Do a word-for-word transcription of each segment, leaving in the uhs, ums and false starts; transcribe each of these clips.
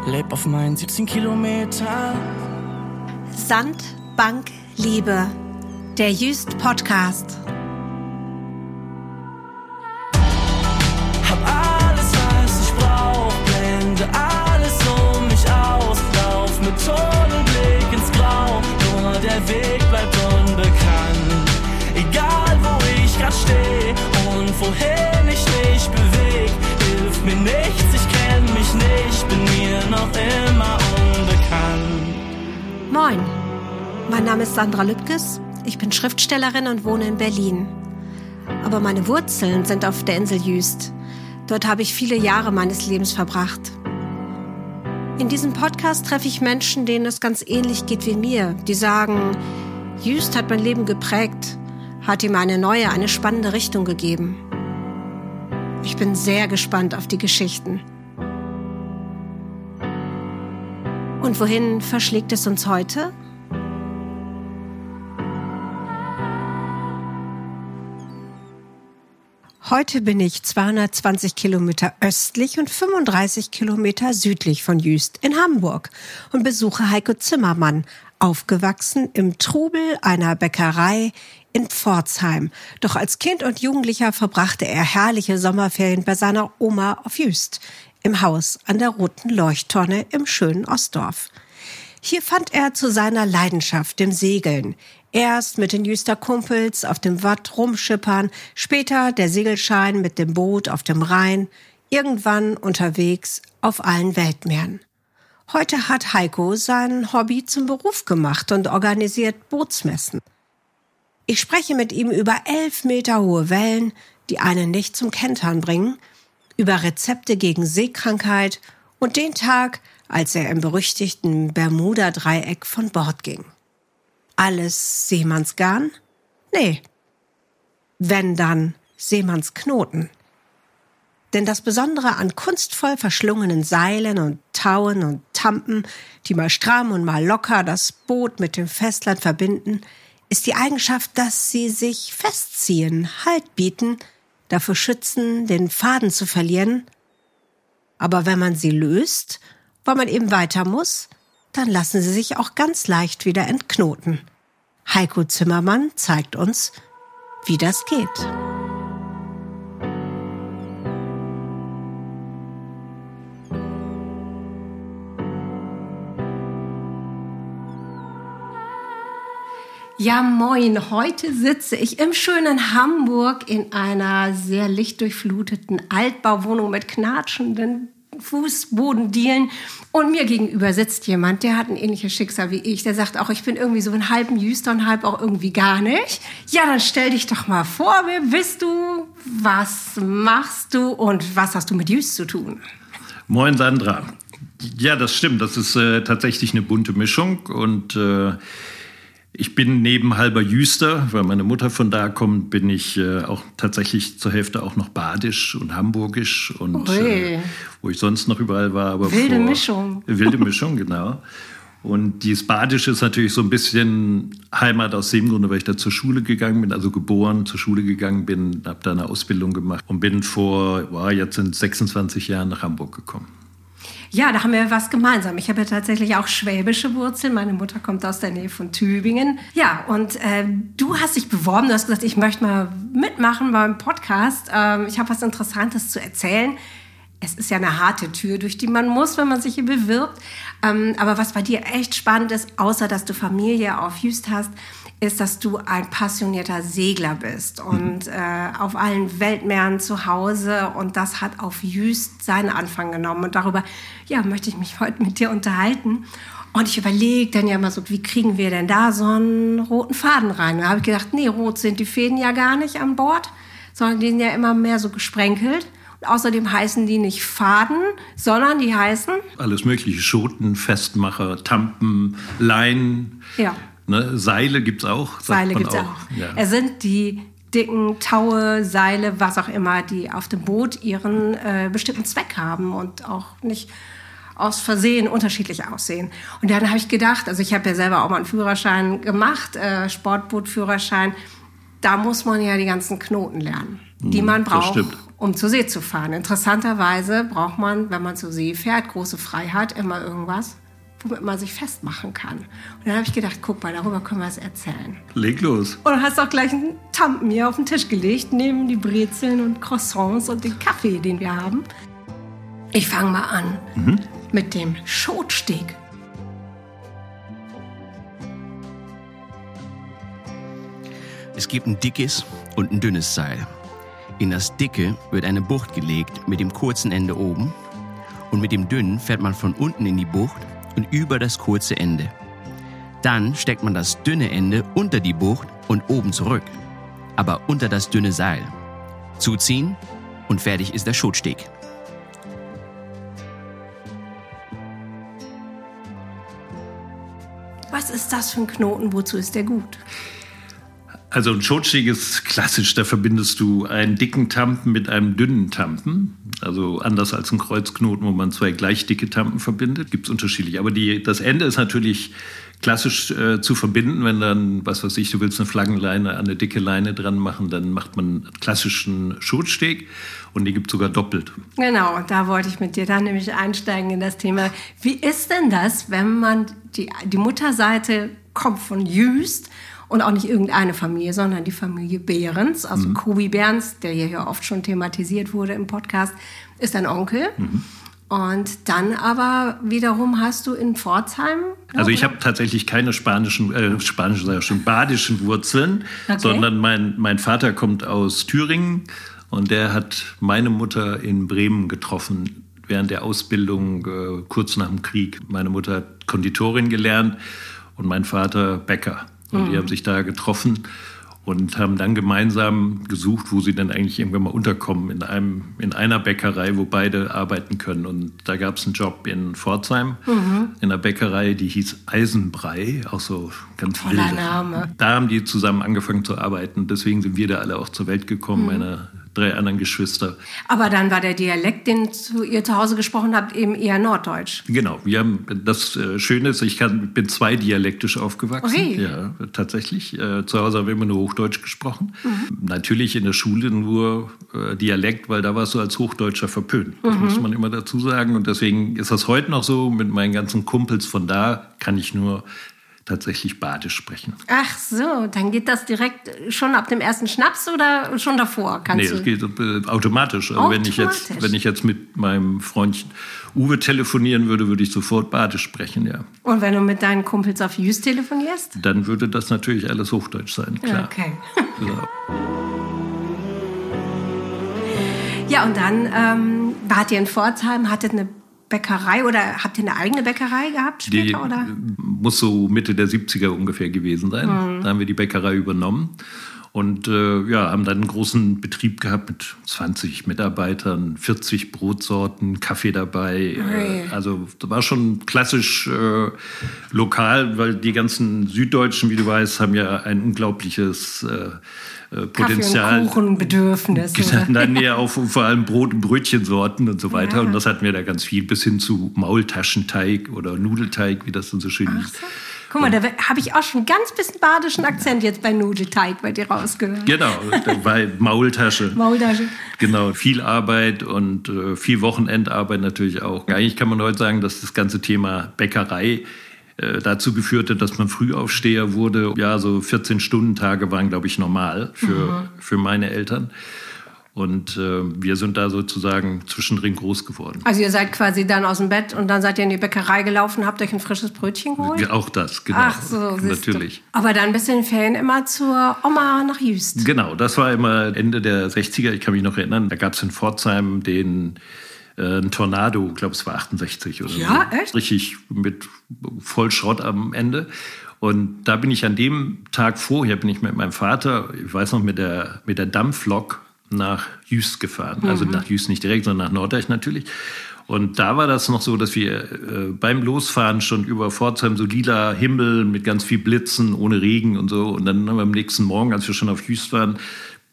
leb auf meinen siebzehn Kilometer. Sand, Bank, Liebe. Der Jüst Podcast. Hab alles, was ich brauch, blende alles um mich aus. Lauf mit Tunnelblick ins Grau, nur der Weg bleibt unbekannt. Egal wo ich grad steh und wohin ich mich beweg, hilft mir nichts, ich kenn mich nicht, bin mir noch immer unbekannt. Moin, mein Name ist Sandra Lübkes, ich bin Schriftstellerin und wohne in Berlin. Aber meine Wurzeln sind auf der Insel Jüst. Dort habe ich viele Jahre meines Lebens verbracht. In diesem Podcast treffe ich Menschen, denen es ganz ähnlich geht wie mir, die sagen, Jüst hat mein Leben geprägt, hat ihm eine neue, eine spannende Richtung gegeben. Ich bin sehr gespannt auf die Geschichten. Und wohin verschlägt es uns heute? Heute bin ich zweihundertzwanzig Kilometer östlich und fünfunddreißig Kilometer südlich von Jüst in Hamburg und besuche Heiko Zimmermann, aufgewachsen im Trubel einer Bäckerei in Pforzheim. Doch als Kind und Jugendlicher verbrachte er herrliche Sommerferien bei seiner Oma auf Jüst, im Haus an der Roten Leuchttonne im schönen Ostdorf. Hier fand er zu seiner Leidenschaft, dem Segeln. Erst mit den Jüster Kumpels auf dem Watt rumschippern, später der Segelschein mit dem Boot auf dem Rhein, irgendwann unterwegs auf allen Weltmeeren. Heute hat Heiko sein Hobby zum Beruf gemacht und organisiert Bootsmessen. Ich spreche mit ihm über elf Meter hohe Wellen, die einen nicht zum Kentern bringen, über Rezepte gegen Seekrankheit und den Tag, als er im berüchtigten Bermuda-Dreieck von Bord ging. Alles Seemannsgarn? Nee. Wenn dann Seemannsknoten. Denn das Besondere an kunstvoll verschlungenen Seilen und Tauen und Tampen, die mal stramm und mal locker das Boot mit dem Festland verbinden, ist die Eigenschaft, dass sie sich festziehen, Halt bieten, dafür schützen, den Faden zu verlieren. Aber wenn man sie löst, weil man eben weiter muss, dann lassen sie sich auch ganz leicht wieder entknoten. Heiko Zimmermann zeigt uns, wie das geht. Ja, moin. Heute sitze ich im schönen Hamburg in einer sehr lichtdurchfluteten Altbauwohnung mit knatschenden Fußbodendielen. Und mir gegenüber sitzt jemand, der hat ein ähnliches Schicksal wie ich. Der sagt auch, ich bin irgendwie so ein halben Jüster und halb auch irgendwie gar nicht. Ja, dann stell dich doch mal vor, wer bist du, was machst du und was hast du mit Jüst zu tun? Moin Sandra. Ja, das stimmt. Das ist äh, tatsächlich eine bunte Mischung und äh, ich bin neben halber Jüster, weil meine Mutter von da kommt, bin ich äh, auch tatsächlich zur Hälfte auch noch badisch und hamburgisch und äh, wo ich sonst noch überall war. Aber wilde vor, Mischung. Wilde Mischung, genau. Und dieses Badische ist natürlich so ein bisschen Heimat aus dem Grunde, weil ich da zur Schule gegangen bin, also geboren, zur Schule gegangen bin, habe da eine Ausbildung gemacht und bin vor, wow, jetzt sind sechsundzwanzig Jahren nach Hamburg gekommen. Ja, da haben wir was gemeinsam. Ich habe ja tatsächlich auch schwäbische Wurzeln. Meine Mutter kommt aus der Nähe von Tübingen. Ja, und äh, du hast dich beworben. Du hast gesagt, ich möchte mal mitmachen beim Podcast. Ähm, ich habe was Interessantes zu erzählen. Es ist ja eine harte Tür, durch die man muss, wenn man sich hier bewirbt. Ähm, aber was bei dir echt spannend ist, außer dass du Familie auf Jüst hast, ist, dass du ein passionierter Segler bist und äh, auf allen Weltmeeren zu Hause. Und das hat auf Jüst seinen Anfang genommen. Und darüber ja, möchte ich mich heute mit dir unterhalten. Und ich überlege dann ja immer so, wie kriegen wir denn da so einen roten Faden rein? Da habe ich gedacht, nee, rot sind die Fäden ja gar nicht an Bord, sondern die sind ja immer mehr so gesprenkelt. Und außerdem heißen die nicht Faden, sondern die heißen... Alles mögliche, Schoten, Festmacher, Tampen, Leinen... Ja. Ne, Seile gibt's auch. Seile gibt's auch. auch. Ja. Es sind die dicken Taue, Seile, was auch immer, die auf dem Boot ihren äh, bestimmten Zweck haben und auch nicht aus Versehen unterschiedlich aussehen. Und dann habe ich gedacht, also ich habe ja selber auch mal einen Führerschein gemacht, äh, Sportbootführerschein, da muss man ja die ganzen Knoten lernen, die man braucht, um zur See zu fahren. Interessanterweise braucht man, wenn man zur See fährt, große Freiheit, immer irgendwas, womit man sich festmachen kann. Und dann habe ich gedacht, guck mal, darüber können wir es erzählen. Leg los. Und du hast auch gleich einen Tampen hier auf den Tisch gelegt, neben die Brezeln und Croissants und den Kaffee, den wir haben. Ich fange mal an mhm. mit dem Schotsteg. Es gibt ein dickes und ein dünnes Seil. In das dicke wird eine Bucht gelegt mit dem kurzen Ende oben und mit dem dünnen fährt man von unten in die Bucht und über das kurze Ende. Dann steckt man das dünne Ende unter die Bucht und oben zurück, aber unter das dünne Seil. Zuziehen und fertig ist der Schotsteg. Was ist das für ein Knoten? Wozu ist der gut? Also ein Schotsteg ist klassisch, da verbindest du einen dicken Tampen mit einem dünnen Tampen. Also anders als ein Kreuzknoten, wo man zwei gleich dicke Tampen verbindet, gibt es unterschiedlich. Aber die, das Ende ist natürlich klassisch äh, zu verbinden, wenn dann, was weiß ich, du willst eine Flaggenleine an eine dicke Leine dran machen, dann macht man einen klassischen Schotsteg und die gibt es sogar doppelt. Genau, da wollte ich mit dir dann nämlich einsteigen in das Thema. Wie ist denn das, wenn man, die, die Mutterseite kommt von Jüst, und auch nicht irgendeine Familie, sondern die Familie Behrens, also mhm. Kobi Behrens, der hier ja oft schon thematisiert wurde im Podcast, ist ein Onkel. Mhm. Und dann aber wiederum hast du in Pforzheim... Also ich habe tatsächlich keine spanischen, äh, spanischen, sag ich schon, badischen Wurzeln, okay. sondern mein, mein Vater kommt aus Thüringen und der hat meine Mutter in Bremen getroffen während der Ausbildung, äh, kurz nach dem Krieg. Meine Mutter hat Konditorin gelernt und mein Vater Bäcker. Und mhm. die haben sich da getroffen und haben dann gemeinsam gesucht, wo sie dann eigentlich irgendwann mal unterkommen, in, einem, in einer Bäckerei, wo beide arbeiten können. Und da gab es einen Job in Pforzheim, mhm. in einer Bäckerei, die hieß Eisenbrei, auch so ganz wild. Toller Name. Da haben die zusammen angefangen zu arbeiten. Deswegen sind wir da alle auch zur Welt gekommen, mhm. meine drei anderen Geschwister. Aber dann war der Dialekt, den ihr zu Hause gesprochen habt, eben eher Norddeutsch. Genau, wir haben das äh, Schöne ist, ich kann, bin zweidialektisch aufgewachsen. Okay. Ja, tatsächlich. Äh, zu Hause haben wir immer nur Hochdeutsch gesprochen. Mhm. Natürlich in der Schule nur äh, Dialekt, weil da warst du als Hochdeutscher verpönt. Das mhm. muss man immer dazu sagen. Und deswegen ist das heute noch so mit meinen ganzen Kumpels. Von da kann ich nur tatsächlich Badisch sprechen. Ach so, dann geht das direkt schon ab dem ersten Schnaps oder schon davor? Kannst nee, das geht äh, automatisch. Also automatisch. Wenn ich jetzt, wenn ich jetzt mit meinem Freund Uwe telefonieren würde, würde ich sofort Badisch sprechen, ja. Und wenn du mit deinen Kumpels auf Jüst telefonierst? Dann würde das natürlich alles Hochdeutsch sein, klar. Okay. Ja, ja und dann ähm, wart ihr in Pforzheim, hattet eine Bäckerei oder habt ihr eine eigene Bäckerei gehabt später? Die oder? Muss so Mitte der siebziger ungefähr gewesen sein. Mhm. Da haben wir die Bäckerei übernommen und äh, ja, haben dann einen großen Betrieb gehabt mit zwanzig Mitarbeitern, vierzig Brotsorten, Kaffee dabei. Okay. Äh, also das war schon klassisch äh, lokal, weil die ganzen Süddeutschen, wie du weißt, haben ja ein unglaubliches äh, Potenzial. Kaffee- und Kuchenbedürfnis. Dann ja auch vor allem Brot- und Brötchensorten und so weiter. Ja. Und das hatten wir da ganz viel, bis hin zu Maultaschenteig oder Nudelteig, wie das dann so schön hieß. So. Guck mal, da habe ich auch schon ein ganz bisschen badischen Akzent jetzt bei Nudelteig bei dir rausgehört. Genau, bei Maultasche. Maultasche. Genau, viel Arbeit und äh, viel Wochenendarbeit natürlich auch. Eigentlich kann man heute sagen, dass das ganze Thema Bäckerei dazu geführt hat, dass man Frühaufsteher wurde. Ja, so vierzehn-Stunden-Tage waren, glaube ich, normal für, mhm. für meine Eltern. Und äh, wir sind da sozusagen zwischendrin groß geworden. Also ihr seid quasi dann aus dem Bett und dann seid ihr in die Bäckerei gelaufen, habt euch ein frisches Brötchen geholt? Auch das, genau. Ach so, natürlich. Du. Aber dann bist du in den Ferien immer zur Oma nach Jüst. Genau, das war immer Ende der sechziger. Ich kann mich noch erinnern, da gab es in Pforzheim den ein Tornado, ich glaube, es war achtundsechzig oder ja, so. Echt? Richtig mit Vollschrott am Ende. Und da bin ich an dem Tag vorher, bin ich mit meinem Vater, ich weiß noch, mit der, mit der Dampflok nach Jüst gefahren. Mhm. Also nach Jüst nicht direkt, sondern nach Norddeich natürlich. Und da war das noch so, dass wir äh, beim Losfahren schon über Pforzheim so lila Himmel mit ganz viel Blitzen, ohne Regen und so. Und dann haben wir am nächsten Morgen, als wir schon auf Jüst waren,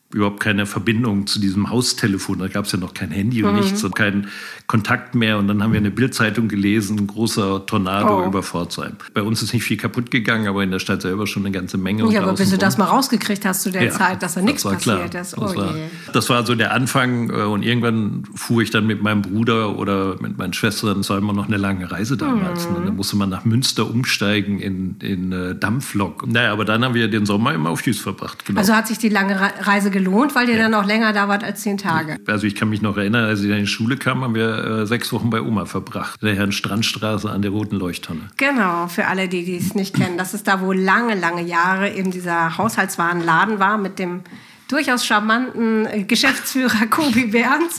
überhaupt keine Verbindung zu diesem Haustelefon. Da gab es ja noch kein Handy und mhm. nichts und keinen Kontakt mehr. Und dann haben wir eine Bildzeitung gelesen, ein großer Tornado oh. über Pforzheim. Bei uns ist nicht viel kaputt gegangen, aber in der Stadt selber schon eine ganze Menge. Ja, aber bis du das mal rausgekriegt hast zu der ja, Zeit, dass da nichts passiert klar. ist. Oh das, war, je. das war so der Anfang. Und irgendwann fuhr ich dann mit meinem Bruder oder mit meinen Schwestern. Das war immer noch eine lange Reise damals. Mhm. Da musste man nach Münster umsteigen in, in äh, Dampflok. Naja, aber dann haben wir den Sommer immer auf Jüst verbracht. Genau. Also hat sich die lange Reise gelohnt, weil ihr ja. dann auch länger da wart als zehn Tage. Also ich kann mich noch erinnern, als ich in die Schule kam, haben wir äh, sechs Wochen bei Oma verbracht. Der Herrn Strandstraße an der Roten Leuchttonne. Genau, für alle, die es nicht kennen. Das ist da, wo lange, lange Jahre eben dieser Haushaltswarenladen war mit dem durchaus charmanten Geschäftsführer Kobi Berns,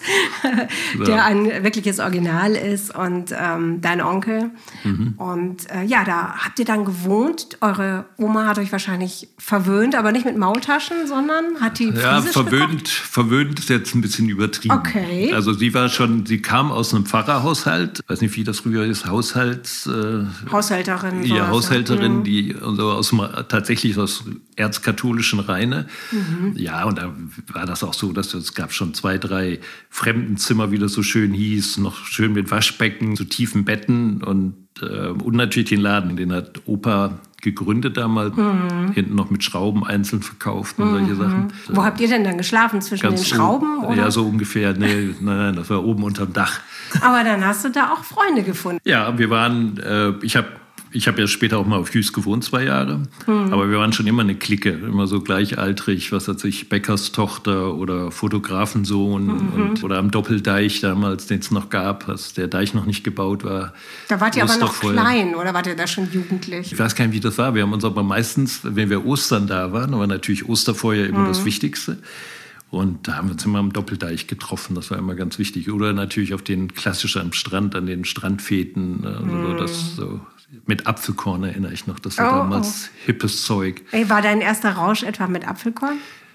der ja. ein wirkliches Original ist und ähm, dein Onkel. Mhm. Und äh, ja, da habt ihr dann gewohnt. Eure Oma hat euch wahrscheinlich verwöhnt, aber nicht mit Maultaschen, sondern hat die Ja, friesisch verwöhnt, gekocht? verwöhnt ist jetzt ein bisschen übertrieben. Okay. Also sie war schon, sie kam aus einem Pfarrerhaushalt, weiß nicht, wie das früher ist, Haushalts... Äh, Haushälterin. Ja, Haushälterin, mhm. die also aus dem, tatsächlich aus erzkatholischen Reine. Mhm. Ja, und da war das auch so, dass es gab schon zwei, drei Fremdenzimmer, wie das so schön hieß, noch schön mit Waschbecken, so tiefen Betten und, äh, und natürlich den Laden, den hat Opa gegründet damals, mhm. hinten noch mit Schrauben einzeln verkauft und mhm. solche Sachen. Wo habt ihr denn dann geschlafen? Zwischen Ganz den Schrauben? Oder? Ja, so ungefähr. Nee, nein, nein, das war oben unterm Dach. Aber dann hast du da auch Freunde gefunden. Ja, wir waren, äh, ich habe Ich habe ja später auch mal auf Jüst gewohnt, zwei Jahre. Mhm. Aber wir waren schon immer eine Clique, immer so gleichaltrig, was weiß ich, Bäckerstochter oder Fotografensohn mhm. und, oder am Doppeldeich damals, den es noch gab, als der Deich noch nicht gebaut war. Da wart ihr aber noch klein, oder wart ihr da schon jugendlich? Ich weiß gar nicht, wie das war. Wir haben uns aber meistens, wenn wir Ostern da waren, war natürlich Osterfeuer immer mhm. das Wichtigste. Und da haben wir uns immer am Doppeldeich getroffen, das war immer ganz wichtig. Oder natürlich auf den klassisch am Strand, an den Strandfeten, also mm. das so mit Apfelkorn erinnere ich noch, das war oh, damals oh. hippes Zeug. Ey, war dein erster Rausch etwa mit Apfelkorn?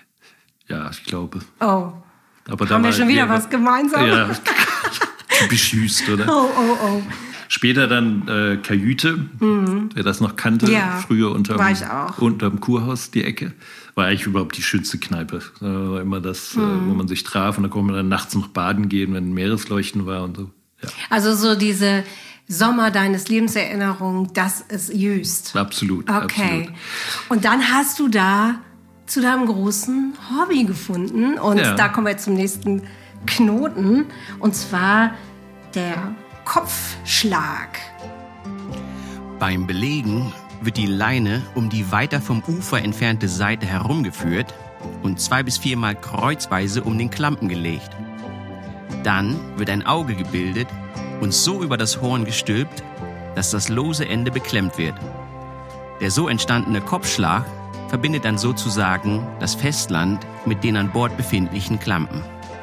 Ja, ich glaube. Oh, aber haben wir schon wieder was gemeinsam? Ja, typisch Jüst, oder? Oh, oh, oh. Später dann äh, Kajüte, mhm. wer das noch kannte, ja, früher unterm, war ich auch. unterm Kurhaus, die Ecke. War eigentlich überhaupt die schönste Kneipe. Das war immer das, mhm. äh, wo man sich traf. Und da konnte man dann nachts noch baden gehen, wenn Meeresleuchten war und so. Ja. Also so diese Sommer deines Lebenserinnerungen, das ist Jüst. Absolut, okay. absolut. Und dann hast du da zu deinem großen Hobby gefunden. Und ja. da kommen wir jetzt zum nächsten Knoten. Und zwar der Kopfschlag. Beim Belegen wird die Leine um die weiter vom Ufer entfernte Seite herumgeführt und zwei- bis viermal kreuzweise um den Klampen gelegt. Dann wird ein Auge gebildet und so über das Horn gestülpt, dass das lose Ende beklemmt wird. Der so entstandene Kopfschlag verbindet dann sozusagen das Festland mit den an Bord befindlichen Klampen.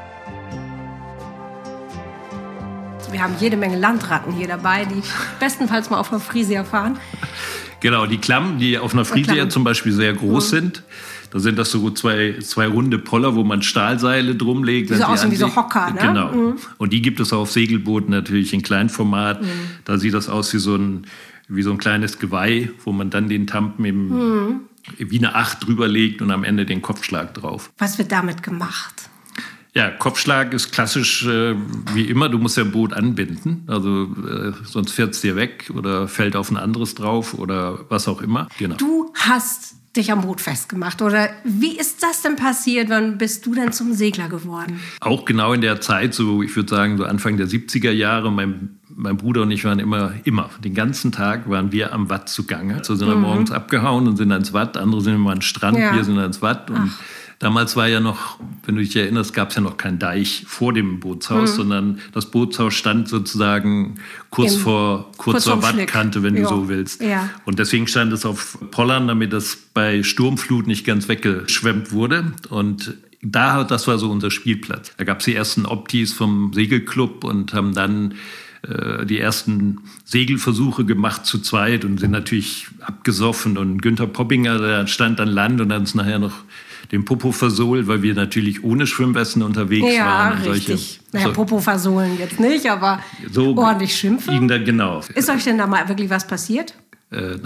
Wir haben jede Menge Landratten hier dabei, die bestenfalls mal auf einer Frisia fahren. Genau, die Klammen, die auf einer Frisia Klammen. zum Beispiel sehr groß mhm. sind. Da sind das so zwei, zwei runde Poller, wo man Stahlseile drumlegt. Die so aussehen wie so Hocker, ne? Genau. Mhm. Und die gibt es auch auf Segelbooten natürlich in Kleinformat. Mhm. Da sieht das aus wie so ein, wie so ein kleines Geweih, wo man dann den Tampen eben mhm. wie eine Acht drüber legt und am Ende den Kopfschlag drauf. Was wird damit gemacht? Ja, Kopfschlag ist klassisch äh, wie immer. Du musst ja ein Boot anbinden, also äh, sonst fährt es dir weg oder fällt auf ein anderes drauf oder was auch immer. Genau. Du hast dich am Boot festgemacht, oder wie ist das denn passiert? Wann bist du denn zum Segler geworden? Auch genau in der Zeit, so ich würde sagen so Anfang der siebziger Jahre. Mein, mein Bruder und ich waren immer, immer, den ganzen Tag waren wir am Watt zugange. So sind wir mhm. morgens abgehauen und sind ans Watt, andere sind immer an den Strand, ja. wir sind ans Watt. Und Ach. damals war ja noch, wenn du dich erinnerst, gab es ja noch keinen Deich vor dem Bootshaus, mhm. sondern das Bootshaus stand sozusagen kurz Im, vor kurz zur Wattkante, wenn ja. du so willst. Ja. Und deswegen stand es auf Pollern, damit das bei Sturmflut nicht ganz weggeschwemmt wurde. Und da, das war so unser Spielplatz. Da gab es die ersten Optis vom Segelclub und haben dann äh, die ersten Segelversuche gemacht zu zweit und sind natürlich abgesoffen. Und Günther Poppinger, der stand an Land und dann ist nachher noch den Popo versohlt, weil wir natürlich ohne Schwimmwesten unterwegs ja, waren. Ja, richtig. Naja, so, Popo versohlen jetzt nicht, aber so ordentlich schimpfen. Da, genau. Ist euch denn da mal wirklich was passiert? Äh, nein.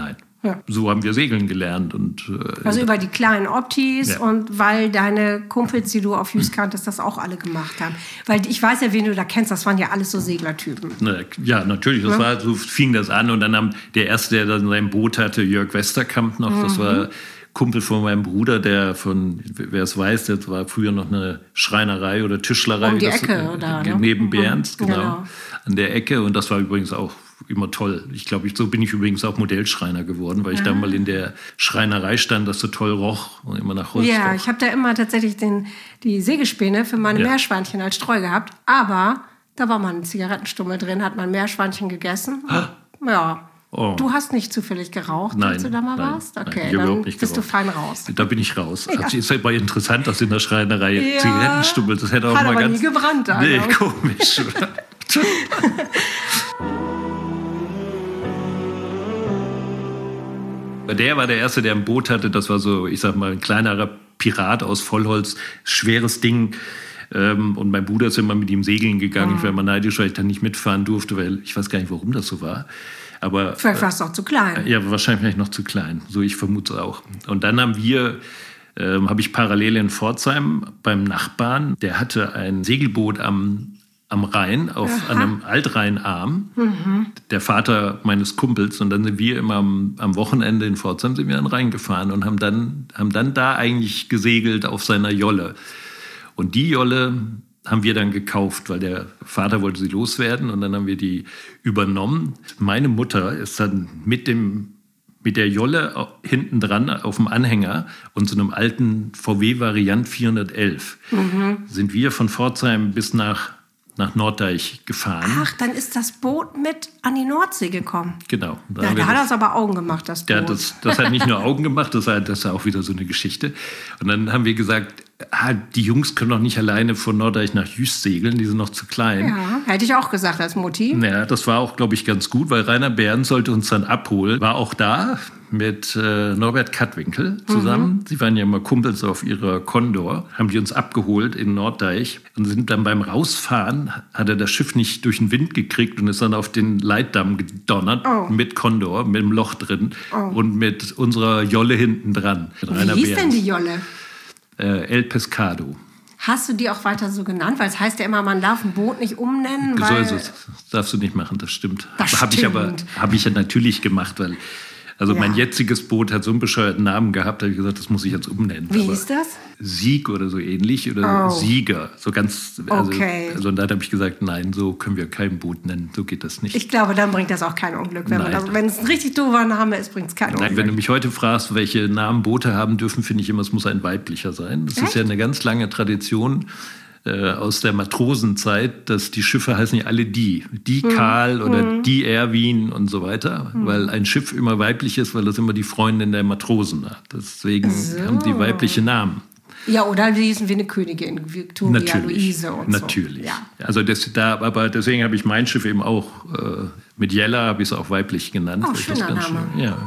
Ja. So haben wir segeln gelernt. Und, äh, also über die kleinen Optis ja. und weil deine Kumpels, die du auf Jüst kanntest, das auch alle gemacht haben. Weil ich weiß ja, wen du da kennst, das waren ja alles so Seglertypen. Ja, natürlich. Das ja. war, so fing das an. Und dann haben der Erste, der dann sein Boot hatte, Jörg Westerkamp noch, mhm. das war Kumpel von meinem Bruder, der von, wer es weiß, das war früher noch eine Schreinerei oder Tischlerei. Um die das, Ecke, oder? Äh, neben mhm. Behrens, genau, genau. An der Ecke. Und das war übrigens auch immer toll. Ich glaube, so bin ich übrigens auch Modellschreiner geworden, weil ich ah. da mal in der Schreinerei stand, das so toll roch und immer nach Holz Ja, roch. ich habe da immer tatsächlich den, die Sägespäne für meine ja. Meerschweinchen als Streu gehabt. Aber da war mal ein Zigarettenstummel drin, hat man Meerschweinchen gegessen. Ah. Ja. Oh. Du hast nicht zufällig geraucht, nein, als du da mal nein, warst? Okay, nein, ich dann überhaupt nicht bist geraucht. du fein raus. Da bin ich raus. Ja. Also ist ja mal interessant, dass in der Schreinerei ja. Zigarettenstummel, das hätte auch Hat mal aber ganz... nie gebrannt. Da, nee, komisch. Der war der Erste, der ein Boot hatte. Das war so, ich sag mal, ein kleinerer Pirat aus Vollholz. Schweres Ding. Und mein Bruder ist immer mit ihm segeln gegangen. Mhm. Ich war immer neidisch, weil ich dann nicht mitfahren durfte, weil ich weiß gar nicht, warum das so war. Aber, vielleicht warst du auch zu klein. Ja, wahrscheinlich noch zu klein. So, ich vermute es auch. Und dann haben wir, äh, habe ich parallel in Pforzheim beim Nachbarn, der hatte ein Segelboot am, am Rhein, auf Aha. einem Altrheinarm. Mhm. Der Vater meines Kumpels. Und dann sind wir immer am, am Wochenende in Pforzheim sind wir an den Rhein gefahren und haben dann, haben dann da eigentlich gesegelt auf seiner Jolle. Und die Jolle haben wir dann gekauft, weil der Vater wollte sie loswerden und dann haben wir die übernommen. Meine Mutter ist dann mit, dem, mit der Jolle hinten dran auf dem Anhänger und so einem alten V W Variant vierhundertelf mhm. sind wir von Pforzheim bis nach, nach Norddeich gefahren. Ach, dann ist das Boot mit an die Nordsee gekommen. Genau. Ja, da hat das aber Augen gemacht, das Boot. Ja, das, das hat nicht nur Augen gemacht, das, hat, das ist auch wieder so eine Geschichte. Und dann haben wir gesagt, ah, die Jungs können doch nicht alleine von Norddeich nach Jüst segeln, die sind noch zu klein. Ja, hätte ich auch gesagt als Mutti. Ja, das war auch, glaube ich, ganz gut, weil Rainer Behrens sollte uns dann abholen. War auch da mit äh, Norbert Kattwinkel zusammen. Mhm. Sie waren ja immer Kumpels auf ihrer Condor. Haben die uns abgeholt in Norddeich und sind dann beim Rausfahren, hat er das Schiff nicht durch den Wind gekriegt und ist dann auf den Leitdamm gedonnert oh. mit Condor, mit dem Loch drin oh. und mit unserer Jolle hinten dran. Wie hieß denn die Jolle? Äh, El Pescado. Hast du die auch weiter so genannt? Weil es heißt ja immer, man darf ein Boot nicht umnennen. So weil ist es. Das darfst du nicht machen, das stimmt. Das habe ich aber stimmt. habe ich ja natürlich gemacht, weil also ja. mein jetziges Boot hat so einen bescheuerten Namen gehabt, da habe ich gesagt, das muss ich jetzt umnennen. Wie aber hieß das? Sieg oder so ähnlich oder oh. Sieger. So ganz, also, okay. also und dann habe ich gesagt, nein, so können wir kein Boot nennen, so geht das nicht. Ich glaube, dann bringt das auch kein Unglück. Wenn, man das, wenn es ein richtig doofer Name ist, bringt es kein Unglück. Nein, wenn du mich heute fragst, welche Namen Boote haben dürfen, finde ich immer, es muss ein weiblicher sein. Das Echt? ist ja eine ganz lange Tradition äh, aus der Matrosenzeit, dass die Schiffe heißen ja alle die. Die hm. Karl oder hm. die Erwin und so weiter. Hm. Weil ein Schiff immer weiblich ist, weil das immer die Freundin der Matrosen hat. Deswegen so. haben die weibliche Namen. Ja, oder lesen wir eine Königin, Victoria, natürlich, Luise und natürlich. so. Ja. Also das, da, aber deswegen habe ich mein Schiff eben auch, äh, mit Jella habe ich es auch weiblich genannt. Oh, schöner Name. Schön, ja.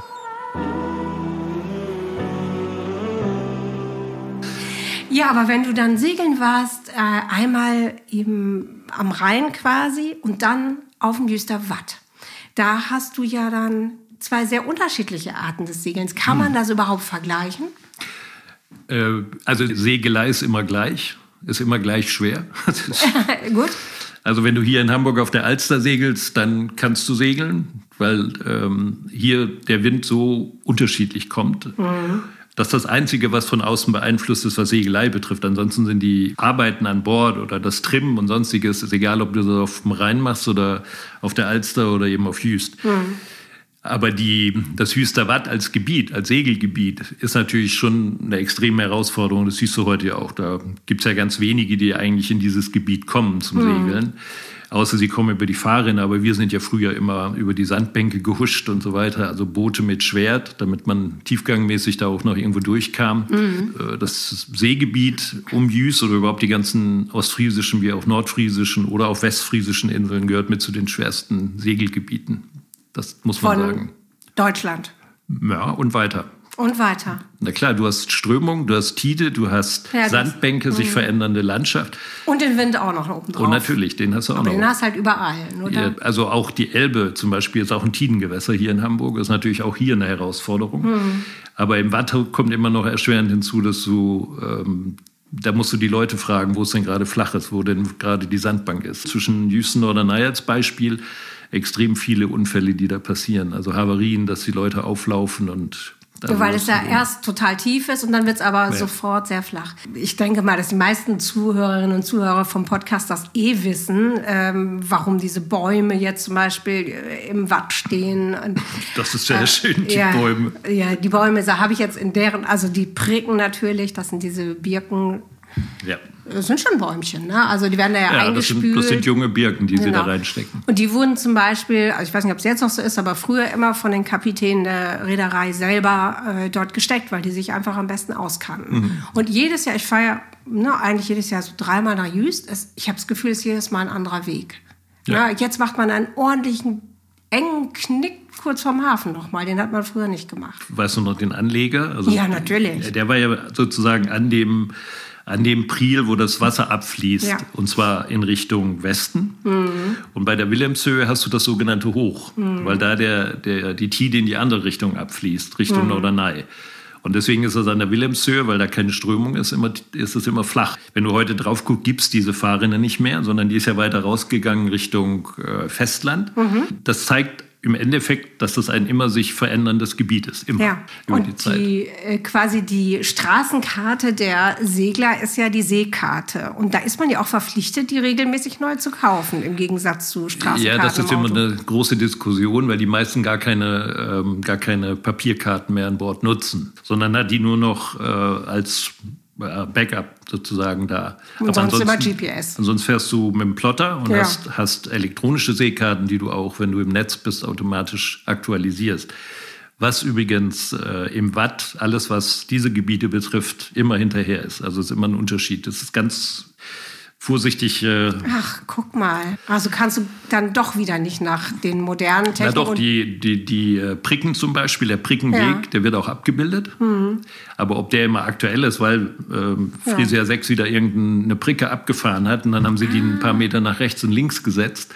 Ja, aber wenn du dann segeln warst, äh, einmal eben am Rhein quasi und dann auf dem Jüster Watt, da hast du ja dann zwei sehr unterschiedliche Arten des Segelns. Kann man hm. das überhaupt vergleichen? Äh, also Segelei ist immer gleich, ist immer gleich schwer. Gut. Also wenn du hier in Hamburg auf der Alster segelst, dann kannst du segeln, weil ähm, hier der Wind so unterschiedlich kommt. Mhm. Das ist das Einzige, was von außen beeinflusst ist, was Segelei betrifft. Ansonsten sind die Arbeiten an Bord oder das Trimmen und Sonstiges, ist egal, ob du das auf dem Rhein machst oder auf der Alster oder eben auf Jüst. Mhm. Aber die, das Jüster Watt als Gebiet, als Segelgebiet, ist natürlich schon eine extreme Herausforderung. Das siehst du heute ja auch. Da gibt es ja ganz wenige, die eigentlich in dieses Gebiet kommen zum mhm. Segeln. Außer sie kommen über die Fahrrinne, aber wir sind ja früher immer über die Sandbänke gehuscht und so weiter. Also Boote mit Schwert, damit man tiefgangmäßig da auch noch irgendwo durchkam. Mhm. Das Seegebiet um Jüst oder überhaupt die ganzen ostfriesischen wie auch nordfriesischen oder auch westfriesischen Inseln gehört mit zu den schwersten Segelgebieten. Das muss man Von sagen. Deutschland? Ja, und weiter. Und weiter. Na klar, du hast Strömung, du hast Tide, du hast ja, Sandbänke, sich verändernde Landschaft. Und den Wind auch noch oben drauf. Und natürlich, den hast du auch Aber noch. den hast du halt überall, oder? Ja, also auch die Elbe zum Beispiel ist auch ein Tidengewässer hier in Hamburg. Ist natürlich auch hier eine Herausforderung. Hm. Aber im Watt kommt immer noch erschwerend hinzu, dass du... Ähm, da musst du die Leute fragen, wo es denn gerade flach ist, wo denn gerade die Sandbank ist. Zwischen Jüsten und Norderney als Beispiel extrem viele Unfälle, die da passieren. Also Havarien, dass die Leute auflaufen und... Also weil es ja erst total tief ist und dann wird es aber ja. sofort sehr flach. Ich denke mal, dass die meisten Zuhörerinnen und Zuhörer vom Podcast das eh wissen, ähm, warum diese Bäume jetzt zum Beispiel im Watt stehen. Das ist sehr äh, schön, die ja, Bäume. Ja, die Bäume, da habe ich jetzt in deren, also die Pricken natürlich, das sind diese Birken. Ja. Das sind schon Bäumchen, ne? Also die werden da ja, ja eingespült. Das sind, das sind junge Birken, die genau. sie da reinstecken. Und die wurden zum Beispiel, also ich weiß nicht, ob es jetzt noch so ist, aber früher immer von den Kapitänen der Reederei selber äh, dort gesteckt, weil die sich einfach am besten auskannten. Mhm. Und jedes Jahr, ich fahre ja ne, eigentlich jedes Jahr so dreimal nach Jüst. Es, ich habe das Gefühl, es ist jedes Mal ein anderer Weg. Ja. Ja, jetzt macht man einen ordentlichen, engen Knick kurz vorm Hafen nochmal. Den hat man früher nicht gemacht. Weißt du noch den Anleger? Also, ja, natürlich. Der war ja sozusagen an dem... an dem Priel, wo das Wasser abfließt, ja. und zwar in Richtung Westen. Mhm. Und bei der Wilhelmshöhe hast du das sogenannte Hoch, mhm. weil da der, der, die Tide in die andere Richtung abfließt, Richtung mhm. Norderney. Und deswegen ist es an der Wilhelmshöhe, weil da keine Strömung ist, immer, ist es immer flach. Wenn du heute drauf guckst, gibt es diese Fahrrinne nicht mehr, sondern die ist ja weiter rausgegangen Richtung äh, Festland. Mhm. Das zeigt im Endeffekt, dass das ein immer sich veränderndes Gebiet ist, immer ja. über und die Zeit. Die, äh, quasi die Straßenkarte der Segler ist ja die Seekarte. Und da ist man ja auch verpflichtet, die regelmäßig neu zu kaufen, im Gegensatz zu Straßenkarten. Ja, das ist immer eine große Diskussion, weil die meisten gar keine, ähm, gar keine Papierkarten mehr an Bord nutzen, sondern hat die nur noch äh, als Backup sozusagen da. Und Aber sonst immer G P S. Ansonsten fährst du mit dem Plotter und ja. hast, hast elektronische Seekarten, die du auch, wenn du im Netz bist, automatisch aktualisierst. Was übrigens äh, im Watt, alles was diese Gebiete betrifft, immer hinterher ist. Also es ist immer ein Unterschied. Das ist ganz vorsichtig. Äh Ach, guck mal. Also kannst du dann doch wieder nicht nach den modernen Techniken... Na doch, die, die, die äh, Pricken zum Beispiel, der Prickenweg, ja. der wird auch abgebildet. Mhm. Aber ob der immer aktuell ist, weil äh, Frisia ja. sechs wieder irgendeine Pricke abgefahren hat und dann haben sie die ein paar Meter nach rechts und links gesetzt.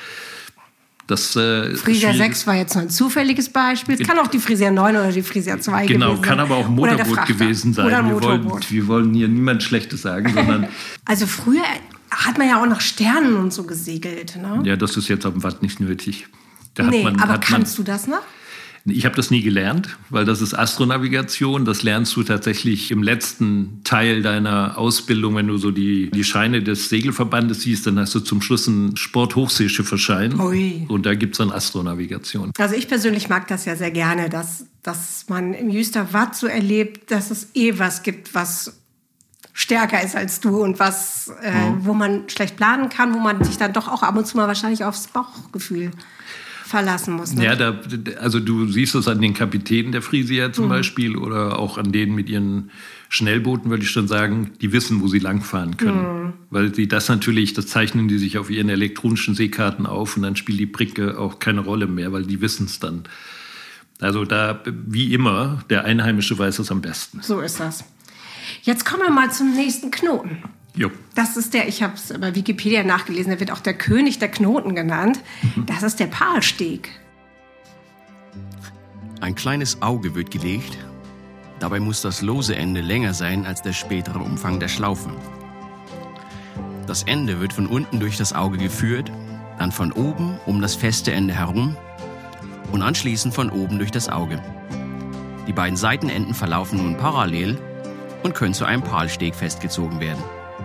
Das, äh, Frisia sechs war jetzt noch ein zufälliges Beispiel. Es kann auch die Frisia neun oder die Frisia zwei genau, gewesen sein. Genau, kann aber auch ein Motorboot gewesen sein. Oder ein wir, Motorboot. wollen, wir wollen hier niemand Schlechtes sagen, sondern... Also früher hat man ja auch nach Sternen und so gesegelt, ne? Ja, das ist jetzt am Watt nicht nötig. Da hat nee, man, aber hat kannst man, du das noch? Ich habe das nie gelernt, weil das ist Astronavigation. Das lernst du tatsächlich im letzten Teil deiner Ausbildung. Wenn du so die, die Scheine des Segelverbandes siehst, dann hast du zum Schluss einen Sporthochseeschifferschein. Ui. Und da gibt es dann Astronavigation. Also ich persönlich mag das ja sehr gerne, dass, dass man im Jüster Watt so erlebt, dass es eh was gibt, was stärker ist als du und was, äh, mhm. wo man schlecht planen kann, wo man sich dann doch auch ab und zu mal wahrscheinlich aufs Bauchgefühl verlassen muss. Ne? Ja, da, also du siehst es an den Kapitänen der Frisia zum mhm. Beispiel oder auch an denen mit ihren Schnellbooten, würde ich schon sagen, die wissen, wo sie langfahren können. Mhm. Weil sie das natürlich, das zeichnen die sich auf ihren elektronischen Seekarten auf und dann spielt die Pricke auch keine Rolle mehr, weil die wissen es dann. Also da, wie immer, der Einheimische weiß es am besten. So ist das. Jetzt kommen wir mal zum nächsten Knoten. Jo. Das ist der, ich habe es bei Wikipedia nachgelesen, der wird auch der König der Knoten genannt. Mhm. Das ist der Palsteg. Ein kleines Auge wird gelegt. Dabei muss das lose Ende länger sein als der spätere Umfang der Schlaufe. Das Ende wird von unten durch das Auge geführt, dann von oben um das feste Ende herum und anschließend von oben durch das Auge. Die beiden Seitenenden verlaufen nun parallel und können zu einem Palsteg festgezogen werden.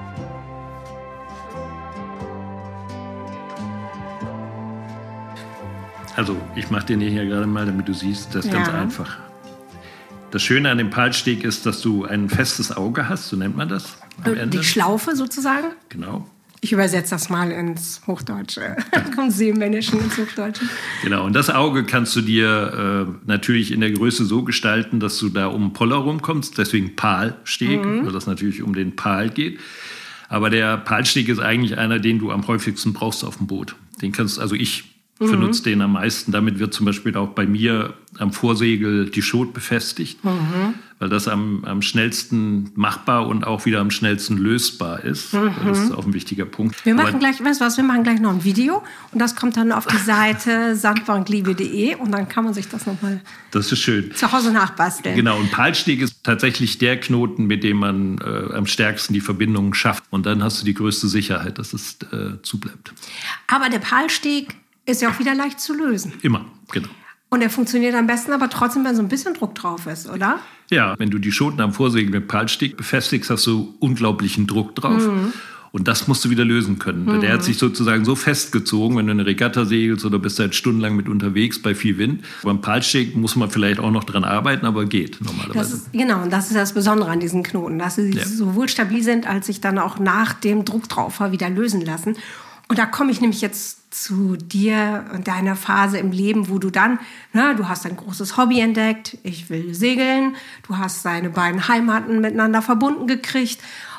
Also, ich mache den hier gerade mal, damit du siehst, das ist ja ganz einfach. Das Schöne an dem Palsteg ist, dass du ein festes Auge hast, so nennt man das am Ende. Die Schlaufe sozusagen? Genau. Ich übersetze das mal ins Hochdeutsche, vom Seemännischen ins Hochdeutsche. Genau, und das Auge kannst du dir äh, natürlich in der Größe so gestalten, dass du da um den Poller rumkommst, deswegen Palsteg, mhm. weil das natürlich um den Pal geht. Aber der Palsteg ist eigentlich einer, den du am häufigsten brauchst auf dem Boot. Den kannst, also ich Ich benutze den am meisten. Damit wird zum Beispiel auch bei mir am Vorsegel die Schot befestigt, mhm. weil das am, am schnellsten machbar und auch wieder am schnellsten lösbar ist. Mhm. Das ist auch ein wichtiger Punkt. Wir machen Aber, gleich, weißt du was, wir machen gleich noch ein Video und das kommt dann auf die Seite sandbankliebe punkt de und dann kann man sich das nochmal das ist schön. zu Hause nachbasteln. Genau, und Palsteg ist tatsächlich der Knoten, mit dem man äh, am stärksten die Verbindungen schafft. Und dann hast du die größte Sicherheit, dass es äh, zubleibt. Aber der Palsteg ist ja auch wieder leicht zu lösen. Immer, genau. Und er funktioniert am besten, aber trotzdem, wenn so ein bisschen Druck drauf ist, oder? Ja, wenn du die Schoten am Vorsegel mit Palsteg befestigst, hast du unglaublichen Druck drauf. Mhm. Und das musst du wieder lösen können. Mhm. Der hat sich sozusagen so festgezogen, wenn du eine Regatta segelst oder bist halt stundenlang mit unterwegs bei viel Wind. Beim Palsteg muss man vielleicht auch noch dran arbeiten, aber geht normalerweise. Das ist, genau, und das ist das Besondere an diesen Knoten, dass sie ja. sowohl stabil sind, als sich dann auch nach dem Druck drauf wieder lösen lassen. Und da komme ich nämlich jetzt zu dir und deiner Phase im Leben, wo du dann, na, du hast ein großes Hobby entdeckt, ich will segeln, du hast deine beiden Heimaten miteinander verbunden gekriegt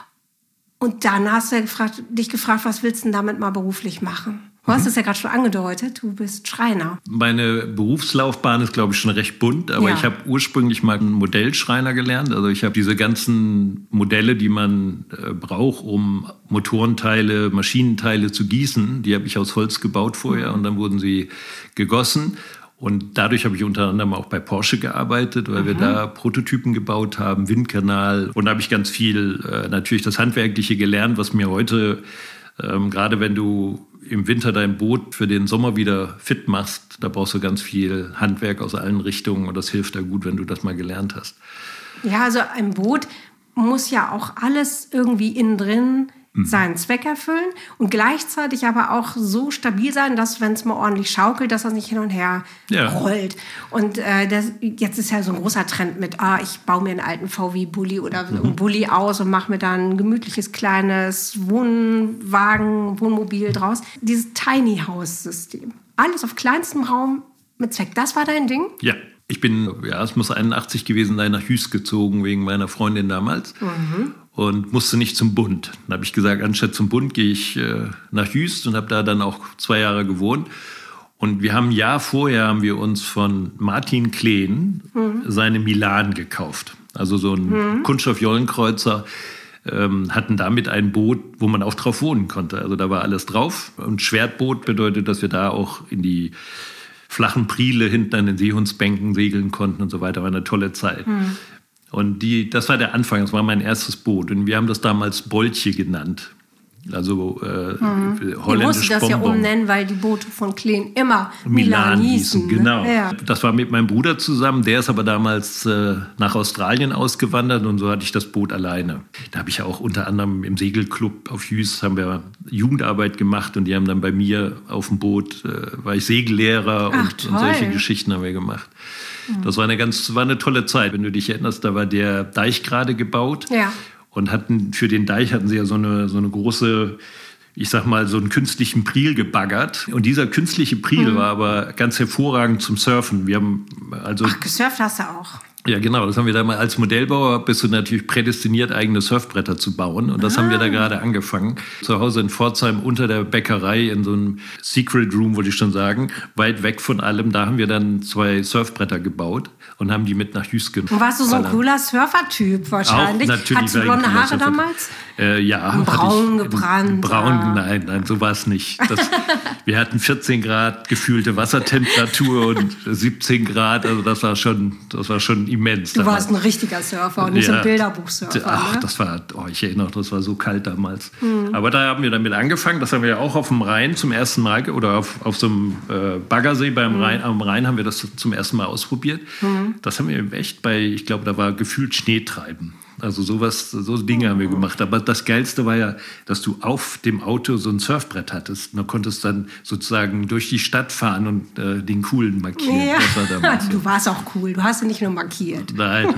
und dann hast du gefragt, dich gefragt, was willst du denn damit mal beruflich machen? Du hast es ja gerade schon angedeutet, du bist Schreiner. Meine Berufslaufbahn ist, glaube ich, schon recht bunt, aber ja. ich habe ursprünglich mal einen Modellschreiner gelernt. Also ich habe diese ganzen Modelle, die man äh, braucht, um Motorenteile, Maschinenteile zu gießen, die habe ich aus Holz gebaut vorher und dann wurden sie gegossen. Und dadurch habe ich unter anderem auch bei Porsche gearbeitet, weil mhm. wir da Prototypen gebaut haben, Windkanal. Und da habe ich ganz viel äh, natürlich das Handwerkliche gelernt, was mir heute, ähm, gerade wenn du im Winter dein Boot für den Sommer wieder fit machst, da brauchst du ganz viel Handwerk aus allen Richtungen und das hilft da gut, wenn du das mal gelernt hast. Ja, also ein Boot muss ja auch alles irgendwie innen drin seinen Zweck erfüllen und gleichzeitig aber auch so stabil sein, dass, wenn es mal ordentlich schaukelt, dass er nicht hin und her ja. rollt. Und äh, das, jetzt ist ja so ein großer Trend mit, ah, ich baue mir einen alten V W-Bulli oder mhm. einen Bulli aus und mache mir dann ein gemütliches kleines Wohnwagen, Wohnmobil draus. Dieses Tiny House-System. Alles auf kleinstem Raum mit Zweck. Das war dein Ding? Ja. Ich bin, ja, es muss einundachtzig gewesen sein, nach Hüst gezogen, wegen meiner Freundin damals. Mhm. Und musste nicht zum Bund. Dann habe ich gesagt, anstatt zum Bund gehe ich äh, nach Hüst und habe da dann auch zwei Jahre gewohnt. Und wir haben ein Jahr vorher haben wir uns von Martin Kleen mhm. seine Milan gekauft. Also so ein mhm. Kunststoff-Jollenkreuzer. Ähm, hatten damit ein Boot, wo man auch drauf wohnen konnte. Also da war alles drauf. Und Schwertboot bedeutet, dass wir da auch in die flachen Priele hinten an den Seehundsbänken segeln konnten und so weiter. War eine tolle Zeit. Mhm. Und die, das war der Anfang, das war mein erstes Boot. Und wir haben das damals Boltje genannt. Also äh, mhm. holländisch. Ich musste das Bonbon. Ja umnennen, weil die Boote von Kleen immer Milan, Milan hießen. hießen. Genau. Ja. Das war mit meinem Bruder zusammen. Der ist aber damals äh, nach Australien ausgewandert und so hatte ich das Boot alleine. Da habe ich ja auch unter anderem im Segelclub auf Hüst haben wir Jugendarbeit gemacht und die haben dann bei mir auf dem Boot, äh, war ich Segellehrer Ach, und, und solche Geschichten haben wir gemacht. Mhm. Das war eine ganz, war eine tolle Zeit. Wenn du dich erinnerst, da war der Deich gerade gebaut. Ja. Und hatten für den Deich hatten sie ja so eine, so eine große, ich sag mal, so einen künstlichen Priel gebaggert. Und dieser künstliche Priel mhm. war aber ganz hervorragend zum Surfen. Wir haben also. Ach, gesurft hast du auch. Ja, genau. Das haben wir da mal als Modellbauer, bist du natürlich prädestiniert, eigene Surfbretter zu bauen. Und das ah. haben wir da gerade angefangen. Zu Hause in Pforzheim unter der Bäckerei in so einem Secret Room, wollte ich schon sagen, weit weg von allem. Da haben wir dann zwei Surfbretter gebaut und haben die mit nach Hüst genommen. Und warst du so ein cooler Surfer-Typ wahrscheinlich? Auch, natürlich. Hattest du blonde Haare Surfer damals? Äh, ja. Braun gebrannt. Braun, ja. nein, nein, so war es nicht. Das, wir hatten vierzehn Grad gefühlte Wassertemperatur und siebzehn Grad. Also das war schon, das war schon immens. Du warst ein richtiger Surfer und nicht ja. so ein Bilderbuchsurfer. Ach, ne? das war, oh, ich erinnere mich, das war so kalt damals. Mhm. Aber da haben wir damit angefangen. Das haben wir ja auch auf dem Rhein zum ersten Mal oder auf, auf so einem äh, Baggersee beim mhm. Rhein, am Rhein haben wir das zum ersten Mal ausprobiert. Mhm. Das haben wir echt bei, ich glaube, da war gefühlt Schneetreiben. Also sowas, so Dinge haben wir gemacht. Aber das Geilste war ja, dass du auf dem Auto so ein Surfbrett hattest. Und du konntest dann sozusagen durch die Stadt fahren und äh, den Coolen markieren. Ja. Das war damals du warst auch cool. Du hast ihn nicht nur markiert. Nein.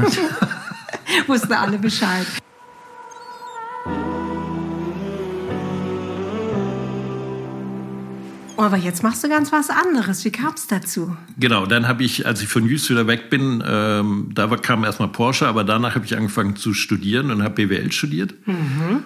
Wussten alle Bescheid. Aber jetzt machst du ganz was anderes. Wie kam es dazu? Genau, dann habe ich, als ich von Hüst wieder weg bin, ähm, da kam erstmal Porsche, aber danach habe ich angefangen zu studieren und habe B W L studiert. Mhm.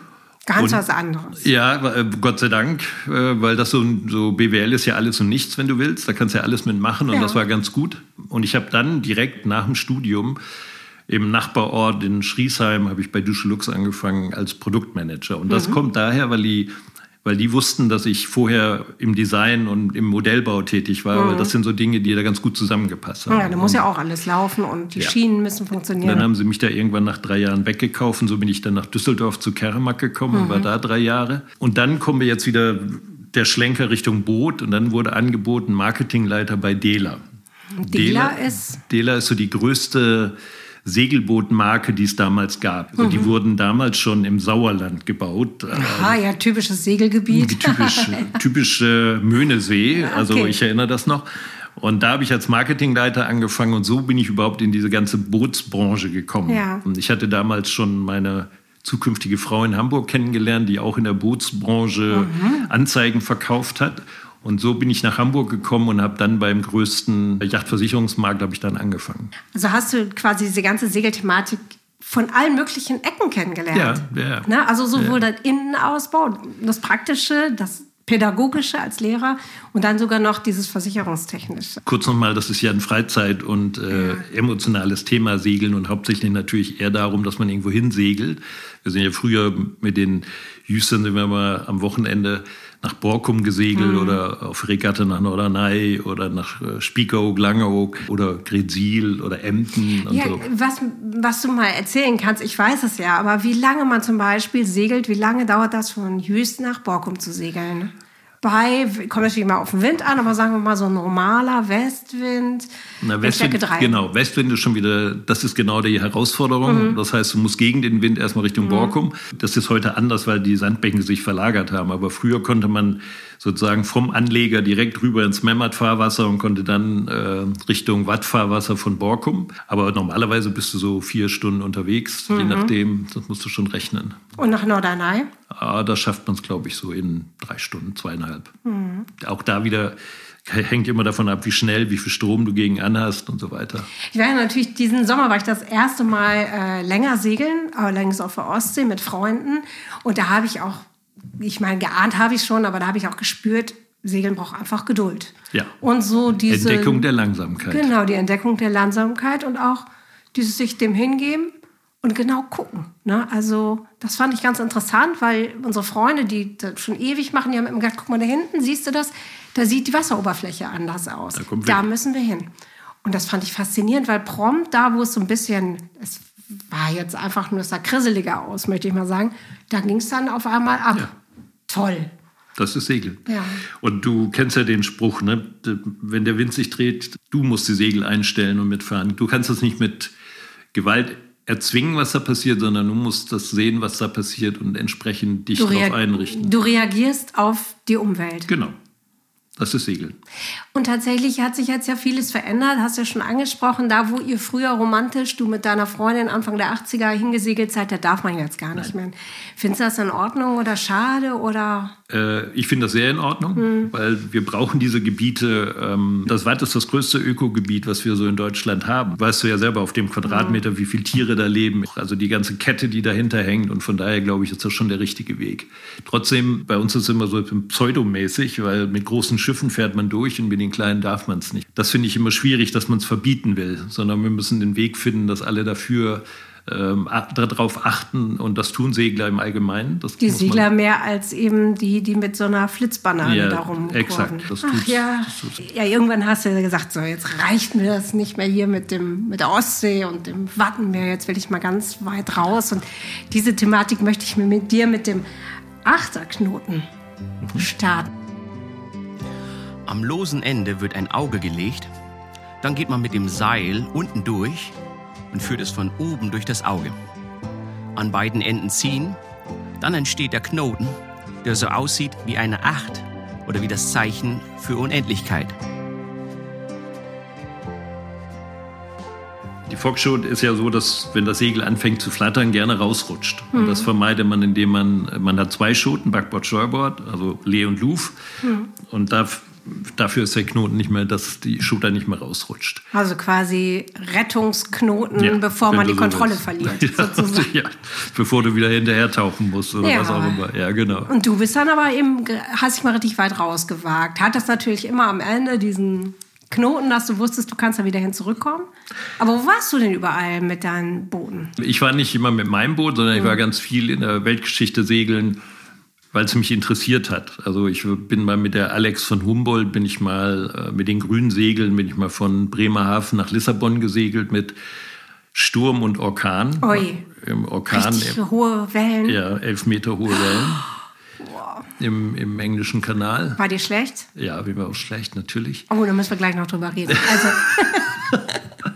Ganz und, was anderes. Ja, Gott sei Dank, weil das so, so B W L ist ja alles und nichts, wenn du willst. Da kannst du ja alles mitmachen und ja. das war ganz gut. Und ich habe dann direkt nach dem Studium im Nachbarort in Schriesheim habe ich bei Duschelux angefangen als Produktmanager. Und das mhm. kommt daher, weil die, weil die wussten, dass ich vorher im Design und im Modellbau tätig war. Mhm. Weil das sind so Dinge, die da ganz gut zusammengepasst haben. Ja, da muss ja auch alles laufen und die ja. Schienen müssen funktionieren. Und dann haben sie mich da irgendwann nach drei Jahren weggekauft. Und so bin ich dann nach Düsseldorf zu Keremak gekommen mhm. und war da drei Jahre. Und dann kommen wir jetzt wieder der Schlenker Richtung Boot. Und dann wurde angeboten Marketingleiter bei Dela. Dela ist? Dela ist so die größte Segelbootmarke, die es damals gab. Also mhm. die wurden damals schon im Sauerland gebaut. Aha, ja, typisches Segelgebiet. Typisch, typische Möhnesee, okay. Also ich erinnere das noch. Und da habe ich als Marketingleiter angefangen und so bin ich überhaupt in diese ganze Bootsbranche gekommen. Ja. Und ich hatte damals schon meine zukünftige Frau in Hamburg kennengelernt, die auch in der Bootsbranche mhm. Anzeigen verkauft hat. Und so bin ich nach Hamburg gekommen und habe dann beim größten Yachtversicherungsmarkt habe ich dann angefangen. Also hast du quasi diese ganze Segelthematik von allen möglichen Ecken kennengelernt? Ja, ja. Ne? Also sowohl ja. der Innenausbau, das Praktische, das Pädagogische als Lehrer und dann sogar noch dieses Versicherungstechnische. Kurz nochmal, das ist ja ein Freizeit- und äh, ja. emotionales Thema, Segeln und hauptsächlich natürlich eher darum, dass man irgendwo hin segelt. Wir sind ja früher mit den Jüstern, sind wir mal am Wochenende nach Borkum gesegelt mhm. oder auf Regatta nach Norderney oder nach Spiekeroog, Langeoog oder Greetsiel oder Emden und ja, so. Was, was du mal erzählen kannst, ich weiß es ja, aber wie lange man zum Beispiel segelt, wie lange dauert das von Jüst nach Borkum zu segeln? Bei, kommt natürlich mal auf den Wind an, aber sagen wir mal so ein normaler Westwind. Na, Westwind, genau, Westwind ist schon wieder, das ist genau die Herausforderung. Mhm. Das heißt, du musst gegen den Wind erstmal Richtung mhm. Borkum. Das ist heute anders, weil die Sandbänke sich verlagert haben. Aber früher konnte man sozusagen vom Anleger direkt rüber ins Memmert-Fahrwasser und konnte dann äh, Richtung Watt-Fahrwasser von Borkum. Aber normalerweise bist du so vier Stunden unterwegs, mhm. je nachdem, das musst du schon rechnen. Und nach Norderney? Ah, da schafft man es, glaube ich, so in drei Stunden, zweieinhalb. Mhm. Auch da wieder hängt immer davon ab, wie schnell, wie viel Strom du gegen an hast und so weiter. Ich war ja natürlich, diesen Sommer war ich das erste Mal äh, länger segeln, allerdings auf der Ostsee mit Freunden. Und da habe ich auch, ich meine, geahnt habe ich schon, aber da habe ich auch gespürt, Segeln braucht einfach Geduld. Ja. Und so diese Entdeckung der Langsamkeit. Genau, die Entdeckung der Langsamkeit und auch dieses sich dem hingeben und genau gucken. Ne? Also das fand ich ganz interessant, weil unsere Freunde, die das schon ewig machen, die haben immer gesagt, guck mal da hinten, siehst du das? Da sieht die Wasseroberfläche anders aus. Da, da müssen wir hin. Und das fand ich faszinierend, weil prompt da, wo es so ein bisschen, es war jetzt einfach nur, es sah krisseliger aus, möchte ich mal sagen, da ging es dann auf einmal ab. Ja. Toll. Das ist Segeln. Ja. Und du kennst ja den Spruch, ne? Wenn der Wind sich dreht, du musst die Segel einstellen und mitfahren. Du kannst das nicht mit Gewalt erzwingen, was da passiert, sondern du musst das sehen, was da passiert und entsprechend dich darauf einrichten. Du reagierst auf die Umwelt. Genau. Das ist Segeln. Und tatsächlich hat sich jetzt ja vieles verändert, hast du ja schon angesprochen, da wo ihr früher romantisch, du mit deiner Freundin Anfang der achtziger hingesegelt seid, da darf man jetzt gar nicht Nein. mehr. Findest du das in Ordnung oder schade? Oder? Äh, ich finde das sehr in Ordnung, hm. weil wir brauchen diese Gebiete. Ähm, das Wald ist das größte Ökogebiet, was wir so in Deutschland haben. Weißt du ja selber auf dem Quadratmeter, hm. wie viele Tiere da leben. Also die ganze Kette, die dahinter hängt. Und von daher, glaube ich, ist das schon der richtige Weg. Trotzdem, bei uns ist es immer so pseudomäßig, weil mit großen Schiffen fährt man durch und mit den kleinen darf man es nicht. Das finde ich immer schwierig, dass man es verbieten will, sondern wir müssen den Weg finden, dass alle dafür ähm, darauf achten und das tun Segler im Allgemeinen. Das die Segler mehr als eben die, die mit so einer Flitzbanane ja, darum exakt. Das Ach ja. Das ja, irgendwann hast du gesagt, so jetzt reicht mir das nicht mehr hier mit, dem, mit der Ostsee und dem Wattenmeer, jetzt will ich mal ganz weit raus. Und diese Thematik möchte ich mir mit dir mit dem Achterknoten mhm. starten. Am losen Ende wird ein Auge gelegt, dann geht man mit dem Seil unten durch und führt es von oben durch das Auge. An beiden Enden ziehen, dann entsteht der Knoten, der so aussieht wie eine Acht oder wie das Zeichen für Unendlichkeit. Die Fockshoot ist ja so, dass, wenn das Segel anfängt zu flattern, gerne rausrutscht. Mhm. Und das vermeidet man, indem man, man hat zwei Schoten, Backbord, Steuerbord, also Lee und Luf. Mhm. Und da dafür ist der Knoten nicht mehr, dass die Schulter nicht mehr rausrutscht. Also quasi Rettungsknoten, ja, bevor man die so Kontrolle willst. verliert, ja, sozusagen. Ja, bevor du wieder hinterher tauchen musst oder ja. was auch immer. Ja, genau. Und du bist dann aber eben, hast dich mal richtig weit rausgewagt. Hat das natürlich immer am Ende diesen Knoten, dass du wusstest, du kannst da wieder hin zurückkommen. Aber wo warst du denn überall mit deinen Booten? Ich war nicht immer mit meinem Boot, sondern ich war ganz viel in der Weltgeschichte segeln, weil es mich interessiert hat. Also ich bin mal mit der Alex von Humboldt, bin ich mal äh, mit den grünen Segeln, bin ich mal von Bremerhaven nach Lissabon gesegelt mit Sturm und Orkan. Ui, Im Orkan. Richtig im, hohe Wellen. Ja, elf Meter hohe Wellen. Wow. Im, Im englischen Kanal. War dir schlecht? Ja, mir war auch schlecht, natürlich. Oh, da müssen wir gleich noch drüber reden. Also.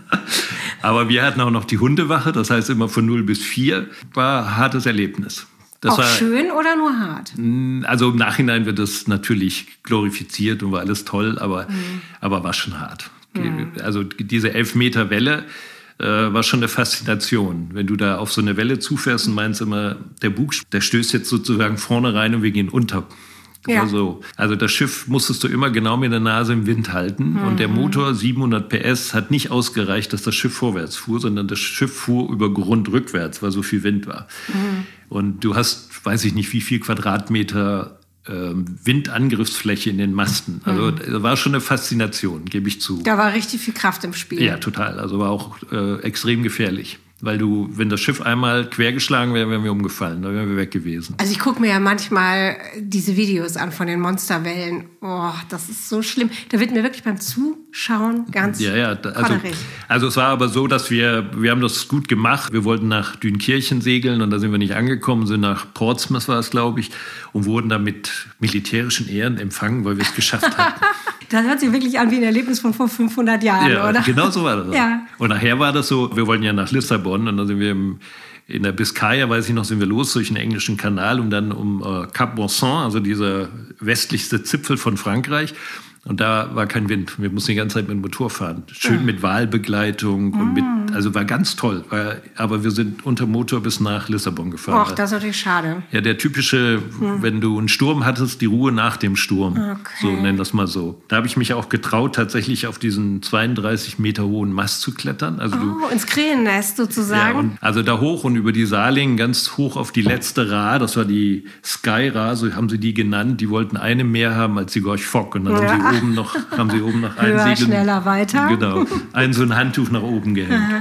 Aber wir hatten auch noch die Hundewache, das heißt immer von null bis vier. War ein hartes Erlebnis. Das auch war, schön oder nur hart? Also im Nachhinein wird das natürlich glorifiziert und war alles toll, aber, mhm. aber war schon hart. Mhm. Also diese elf Meter Welle äh, war schon eine Faszination. Wenn du da auf so eine Welle zufährst und meinst immer, der Bug, der stößt jetzt sozusagen vorne rein und wir gehen unter. Ja. So. Also das Schiff musstest du immer genau mit der Nase im Wind halten. Mhm. Und der Motor, siebenhundert P S, hat nicht ausgereicht, dass das Schiff vorwärts fuhr, sondern das Schiff fuhr über Grund rückwärts, weil so viel Wind war. Mhm. Und du hast, weiß ich nicht, wie viel Quadratmeter äh, Windangriffsfläche in den Masten. Also mhm. das war schon eine Faszination, gebe ich zu. Da war richtig viel Kraft im Spiel. Ja, total. Also war auch äh, extrem gefährlich. Weil du, wenn das Schiff einmal quergeschlagen wäre, wären wir umgefallen, da wären wir weg gewesen. Also ich gucke mir ja manchmal diese Videos an von den Monsterwellen. Oh, das ist so schlimm. Da wird mir wirklich beim Zuschauen ganz ja, ja, also, also es war aber so, dass wir, wir haben das gut gemacht. Wir wollten nach Dünkirchen segeln und da sind wir nicht angekommen, sind nach Portsmouth war es, glaube ich, und wurden da mit militärischen Ehren empfangen, weil wir es geschafft hatten. Das hört sich wirklich an wie ein Erlebnis von vor fünfhundert Jahren, ja, oder? Genau so war das. Ja. Und nachher war das so, wir wollten ja nach Lissabon und dann sind wir im, in der Biskaya, weiß ich noch, sind wir los durch den englischen Kanal und dann um äh, Cap Bonson, also dieser westlichste Zipfel von Frankreich. Und da war kein Wind. Wir mussten die ganze Zeit mit dem Motor fahren. Schön mit Walbegleitung. Und mit, also war ganz toll. War, aber wir sind unter Motor bis nach Lissabon gefahren. Ach, das ist natürlich schade. Ja, der typische, hm. wenn du einen Sturm hattest, die Ruhe nach dem Sturm. Okay. So, nenn das mal so. Da habe ich mich auch getraut, tatsächlich auf diesen zweiunddreißig Meter hohen Mast zu klettern. Also oh, du, ins Krähennest sozusagen. Ja, und also da hoch und über die Saarling ganz hoch auf die letzte Ra. Das war die Sky Ra, so haben sie die genannt. Die wollten eine mehr haben als die Gorch Fock. Und dann ja. haben sie oben noch, haben sie oben noch ein Höher, Segel, schneller, weiter. Genau, ein so ein Handtuch nach oben gehängt. Aha.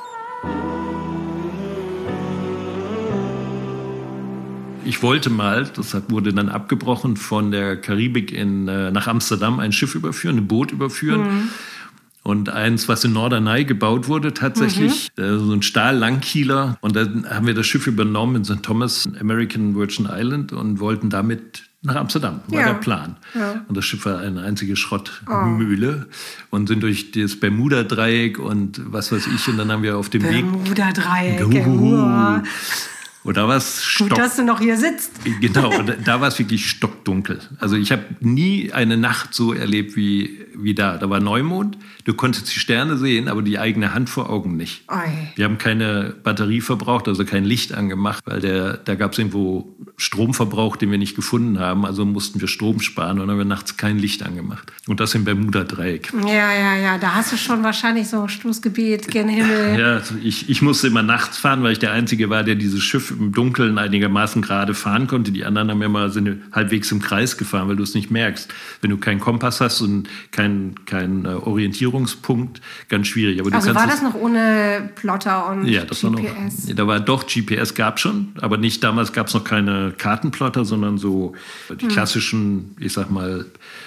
Ich wollte mal, das wurde dann abgebrochen, von der Karibik in, nach Amsterdam ein Schiff überführen, ein Boot überführen. Mhm. Und eins, was in Norderney gebaut wurde, tatsächlich, mhm. so ein Stahl-Langkieler. Und dann haben wir das Schiff übernommen in Sankt Thomas, American Virgin Island, und wollten damit nach Amsterdam, war ja. der Plan. Ja. Und das Schiff war eine einzige Schrottmühle. Oh. Und sind durch das Bermuda-Dreieck und was weiß ich. Und dann haben wir auf dem Weg... Bermuda-Dreieck, uh, Und da war es stock... Gut, dass du noch hier sitzt. Genau, und da war es wirklich stockdunkel. Also ich habe nie eine Nacht so erlebt wie, wie da. Da war Neumond, du konntest die Sterne sehen, aber die eigene Hand vor Augen nicht. Oi. Wir haben keine Batterie verbraucht, also kein Licht angemacht, weil der, da gab es irgendwo Stromverbrauch, den wir nicht gefunden haben. Also mussten wir Strom sparen und dann haben wir nachts kein Licht angemacht. Und das im Bermuda-Dreieck. Ja, ja, ja, da hast du schon wahrscheinlich so ein Stoßgebiet gen Himmel. Ja, also ich, ich musste immer nachts fahren, weil ich der Einzige war, der dieses Schiff im Dunkeln einigermaßen gerade fahren konnte. Die anderen haben immer sind halbwegs im Kreis gefahren, weil du es nicht merkst. Wenn du keinen Kompass hast und keinen kein, äh, Orientierungspunkt, ganz schwierig. Aber du also kannst war das noch ohne Plotter und ja, das G P S? War noch, da war doch, G P S gab schon, aber nicht damals gab es noch keine Kartenplotter, sondern so die klassischen, hm. ich sag mal,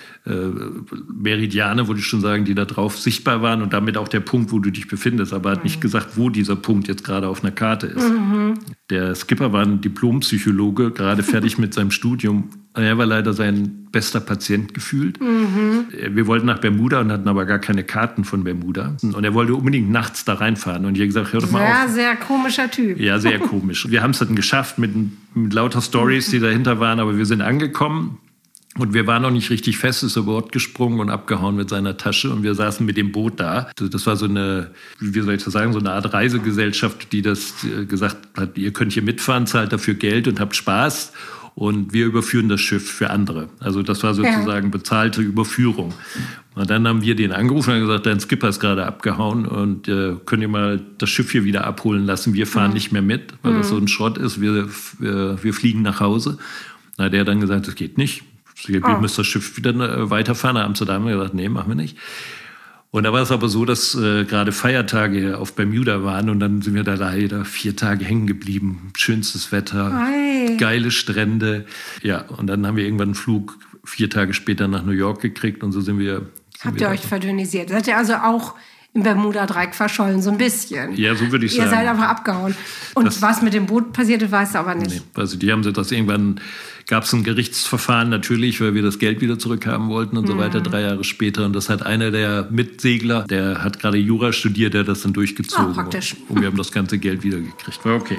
Meridiane, würde ich schon sagen, die da drauf sichtbar waren und damit auch der Punkt, wo du dich befindest, aber hat nicht gesagt, wo dieser Punkt jetzt gerade auf einer Karte ist. Mhm. Der Skipper war ein Diplompsychologe, gerade fertig mit seinem Studium. Er war leider sein bester Patient gefühlt. Mhm. Wir wollten nach Bermuda und hatten aber gar keine Karten von Bermuda. Und er wollte unbedingt nachts da reinfahren. Und ich habe gesagt, hör doch mal sehr, auf. Sehr, sehr komischer Typ. Ja, sehr komisch. Wir haben es dann geschafft mit, mit lauter Stories, die dahinter waren, aber wir sind angekommen. Und wir waren noch nicht richtig fest, ist über Bord gesprungen und abgehauen mit seiner Tasche. Und wir saßen mit dem Boot da. Das war so eine, wie soll ich das sagen, so eine Art Reisegesellschaft, die das gesagt hat, ihr könnt hier mitfahren, zahlt dafür Geld und habt Spaß. und wir überführen das Schiff für andere. Also das war sozusagen ja. bezahlte Überführung. Und dann haben wir den angerufen und gesagt, dein Skipper ist gerade abgehauen und äh, könnt ihr mal das Schiff hier wieder abholen lassen. Wir fahren mhm. nicht mehr mit, weil mhm. das so ein Schrott ist. Wir, wir, wir fliegen nach Hause. Na, der hat dann gesagt, das geht nicht. Wir oh. müssen das Schiff wieder weiterfahren. Nach Amsterdam haben wir gesagt, nee, machen wir nicht. Und da war es aber so, dass äh, gerade Feiertage auf Bermuda waren und dann sind wir da leider vier Tage hängen geblieben. Schönstes Wetter, Ei. geile Strände. Ja, und dann haben wir irgendwann einen Flug vier Tage später nach New York gekriegt und so sind wir... Sind Habt wir ihr euch verdünnisiert? Seid ihr also auch im Bermuda-Dreieck verschollen, so ein bisschen? Ja, so würde ich ihr sagen. Ihr seid einfach abgehauen. Und das, was mit dem Boot passierte, weißt du aber nicht. Nee, also die haben das irgendwann... Gab es ein Gerichtsverfahren natürlich, weil wir das Geld wieder zurückhaben wollten und mhm. so weiter, drei Jahre später. Und das hat einer der Mitsegler, der hat gerade Jura studiert, der hat das dann durchgezogen. Oh, praktisch. Und wir haben das ganze Geld wieder gekriegt. War okay.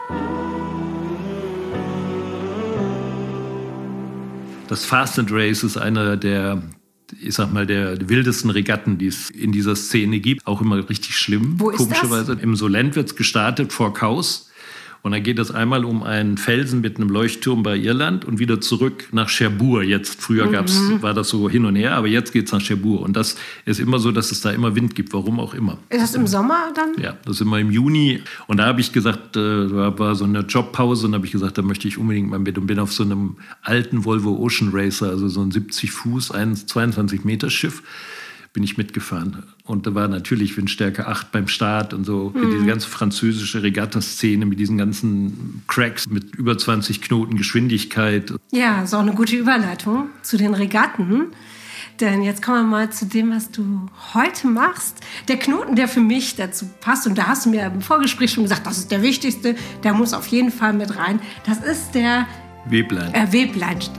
Das Fast and Race ist einer der, ich sag mal, der wildesten Regatten, die es in dieser Szene gibt. Auch immer richtig schlimm. Wo ist komischerweise. das? Im Solent wird es gestartet, vor Caus. Und dann geht es einmal um einen Felsen mit einem Leuchtturm bei Irland und wieder zurück nach Cherbourg. Jetzt, früher mhm. gab's, war das so hin und her, aber jetzt geht's nach Cherbourg. Und das ist immer so, dass es da immer Wind gibt, warum auch immer. Ist das im Sommer dann? Ja, das ist immer im Juni. Und da habe ich gesagt, äh, war, war so eine Jobpause und da habe ich gesagt, da möchte ich unbedingt mal mit und bin auf so einem alten Volvo Ocean Racer, also so ein siebzig Fuß, ein zweiundzwanzig Meter Schiff, bin ich mitgefahren. Und da war natürlich Windstärke acht beim Start und so. Mhm. Diese ganze französische Regatta-Szene mit diesen ganzen Cracks mit über zwanzig Knoten Geschwindigkeit. Ja, ist auch eine gute Überleitung zu den Regatten. Denn jetzt kommen wir mal zu dem, was du heute machst. Der Knoten, der für mich dazu passt, und da hast du mir im Vorgespräch schon gesagt, das ist der wichtigste, der muss auf jeden Fall mit rein. Das ist der Weblein. Äh, Webleinstieg.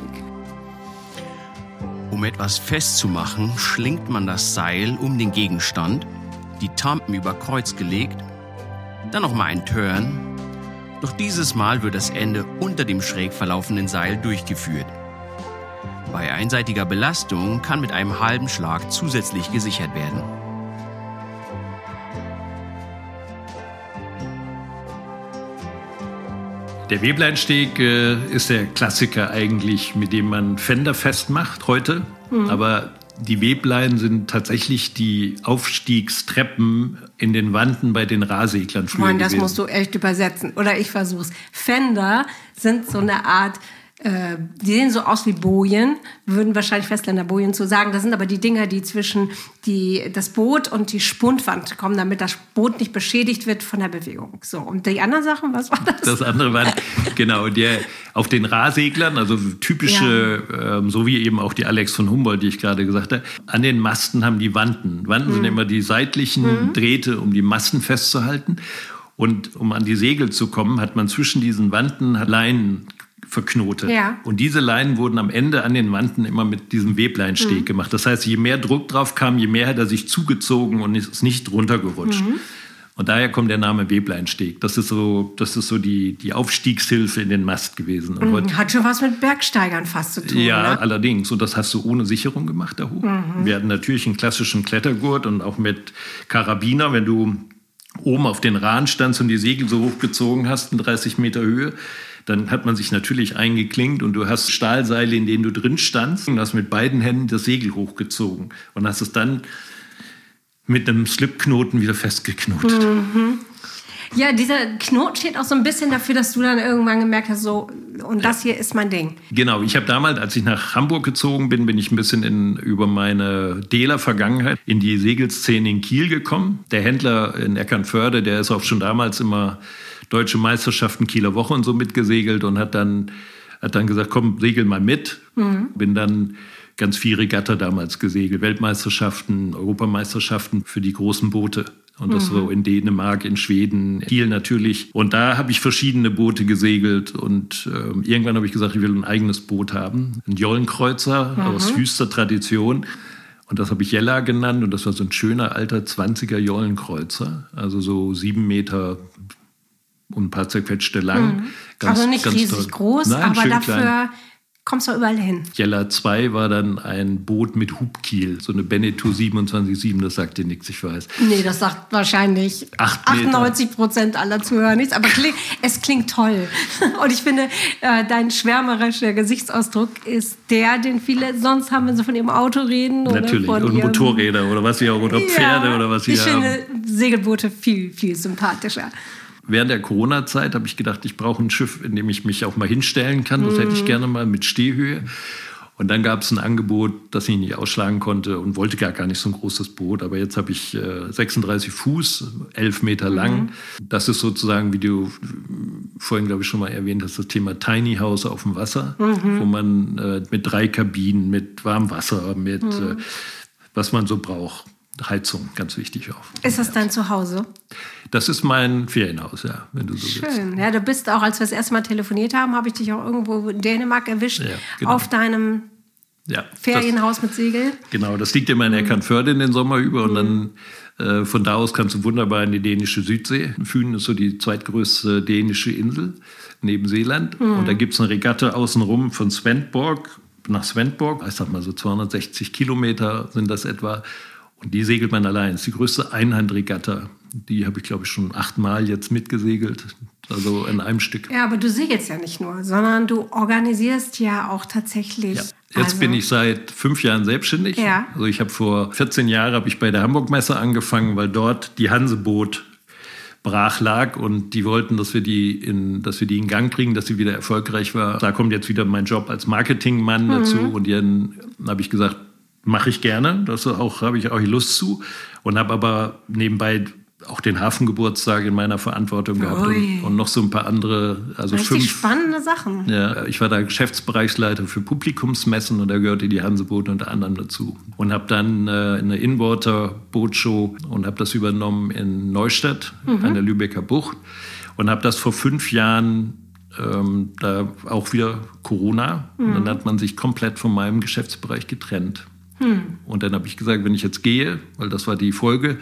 Um etwas festzumachen, schlingt man das Seil um den Gegenstand, die Tampen über Kreuz gelegt, dann nochmal ein Turn. Doch dieses Mal wird das Ende unter dem schräg verlaufenden Seil durchgeführt. Bei einseitiger Belastung kann mit einem halben Schlag zusätzlich gesichert werden. Der Webleinsteg äh, ist der Klassiker eigentlich, mit dem man Fender festmacht heute. Mhm. Aber die Webleien sind tatsächlich die Aufstiegstreppen in den Wanden bei den Rahseglern früher Mann, das gewesen. musst du echt übersetzen. Oder ich versuch's. Fender sind so eine Art... Äh, die sehen so aus wie Bojen, würden wahrscheinlich Festländer Bojen zu sagen. Das sind aber die Dinger, die zwischen die, das Boot und die Spundwand kommen, damit das Boot nicht beschädigt wird von der Bewegung. So, und die anderen Sachen, was war das? Das andere war, genau, der auf den Rahseglern, also typische, ja. ähm, so wie eben auch die Alex von Humboldt, die ich gerade gesagt habe, an den Masten haben die Wanden. Wanden mhm. sind immer die seitlichen mhm. Drähte, um die Masten festzuhalten. Und um an die Segel zu kommen, hat man zwischen diesen Wanden Leinen verknotet. Ja. Und diese Leinen wurden am Ende an den Wanden immer mit diesem Webleinsteg mhm. gemacht. Das heißt, je mehr Druck drauf kam, je mehr hat er sich zugezogen und ist nicht runtergerutscht. Mhm. Und daher kommt der Name Webleinsteg. Das ist so, das ist so die, die Aufstiegshilfe in den Mast gewesen. Und mhm. heute, hat schon was mit Bergsteigern fast zu tun. Ja, ne? allerdings. Und das hast du ohne Sicherung gemacht da hoch. Mhm. Wir hatten natürlich einen klassischen Klettergurt und auch mit Karabiner, wenn du oben auf den Rahn standst und die Segel so hochgezogen hast in dreißig Meter Höhe, dann hat man sich natürlich eingeklinkt und du hast Stahlseile, in denen du drin standst und hast mit beiden Händen das Segel hochgezogen und hast es dann mit einem Slipknoten wieder festgeknotet. Mhm. Ja, dieser Knoten steht auch so ein bisschen dafür, dass du dann irgendwann gemerkt hast, so, und das hier ist mein Ding. Genau, ich habe damals, als ich nach Hamburg gezogen bin, bin ich ein bisschen in, über meine Dehler-Vergangenheit in die Segelszene in Kiel gekommen. Der Händler in Eckernförde, der ist auch schon damals immer Deutsche Meisterschaften, Kieler Woche und so mitgesegelt und hat dann, hat dann gesagt, komm, segel mal mit. Mhm. Bin dann ganz viel Regatta damals gesegelt, Weltmeisterschaften, Europameisterschaften für die großen Boote. Und das mhm. so in Dänemark, in Schweden, Kiel natürlich. Und da habe ich verschiedene Boote gesegelt. Und äh, irgendwann habe ich gesagt, ich will ein eigenes Boot haben. Ein Jollenkreuzer mhm. aus höchster Tradition. Und das habe ich Jella genannt. Und das war so ein schöner alter zwanziger Jollenkreuzer. Also so sieben Meter und ein paar zerquetschte lang. Mhm. Ganz, also nicht ganz riesig toll. groß, Nein, aber dafür klein. kommst du überall hin. Jella zwei war dann ein Boot mit Hubkiel, so eine Beneteau siebenundzwanzig Komma sieben, das sagt dir nichts, ich weiß. Nee, das sagt wahrscheinlich achtundneunzig Prozent aller Zuhörer nichts, aber kling, es klingt toll. Und ich finde, äh, dein schwärmerischer Gesichtsausdruck ist der, den viele sonst haben, wenn sie von ihrem Auto reden. Oder Natürlich, von und ihrem, Motorräder oder was sie auch, oder Pferde ja, oder was sie ich haben. finde Segelboote viel, viel sympathischer. Während der Corona-Zeit habe ich gedacht, ich brauche ein Schiff, in dem ich mich auch mal hinstellen kann. Das hätte ich gerne mal mit Stehhöhe. Und dann gab es ein Angebot, das ich nicht ausschlagen konnte und wollte gar, gar nicht so ein großes Boot. Aber jetzt habe ich äh, sechsunddreißig Fuß, elf Meter lang. Mhm. Das ist sozusagen, wie du vorhin, glaube ich, schon mal erwähnt hast, das Thema Tiny House auf dem Wasser, mhm. wo man äh, mit drei Kabinen, mit Warmwasser, mit mhm. äh, was man so braucht. Heizung, ganz wichtig auch. Ist das dein Zuhause? Das ist mein Ferienhaus, ja, wenn du so willst. Schön. Ja, du bist auch, als wir das erste Mal telefoniert haben, habe ich dich auch irgendwo in Dänemark erwischt, ja, genau. auf deinem ja, Ferienhaus das, mit Segel. Genau, das liegt immer in Eckernförde in den Sommer über und mhm. dann äh, von da aus kannst du wunderbar in die dänische Südsee. Fünen ist so die zweitgrößte dänische Insel neben Seeland. Mhm. Und da gibt es eine Regatta außenrum von Svendborg nach Svendborg. Ich sag mal so zweihundertsechzig Kilometer sind das etwa. Und die segelt man allein. Das ist die größte Einhandregatta. Die habe ich, glaube ich, schon achtmal jetzt mitgesegelt. Also in einem Stück. Ja, aber du segelst ja nicht nur, sondern du organisierst ja auch tatsächlich. Ja. Jetzt also, bin ich seit fünf Jahren selbstständig. Ja. Also ich habe vor vierzehn Jahren habe ich bei der Hamburg-Messe angefangen, weil dort die Hanseboot brach lag und die wollten, dass wir die in, dass wir die in Gang kriegen, dass sie wieder erfolgreich war. Da kommt jetzt wieder mein Job als Marketingmann mhm. dazu. Und dann habe ich gesagt, mache ich gerne, das auch, habe ich auch Lust zu und habe aber nebenbei auch den Hafengeburtstag in meiner Verantwortung gehabt und, und noch so ein paar andere, also richtig fünf spannende Sachen. Ja, ich war da Geschäftsbereichsleiter für Publikumsmessen und da gehörte die Hanseboote unter anderem dazu und habe dann äh, eine Inwater-Bootshow und habe das übernommen in Neustadt mhm. an der Lübecker Bucht und habe das vor fünf Jahren ähm, da auch wieder Corona mhm. und dann hat man sich komplett von meinem Geschäftsbereich getrennt. Hm. Und dann habe ich gesagt, wenn ich jetzt gehe, weil das war die Folge,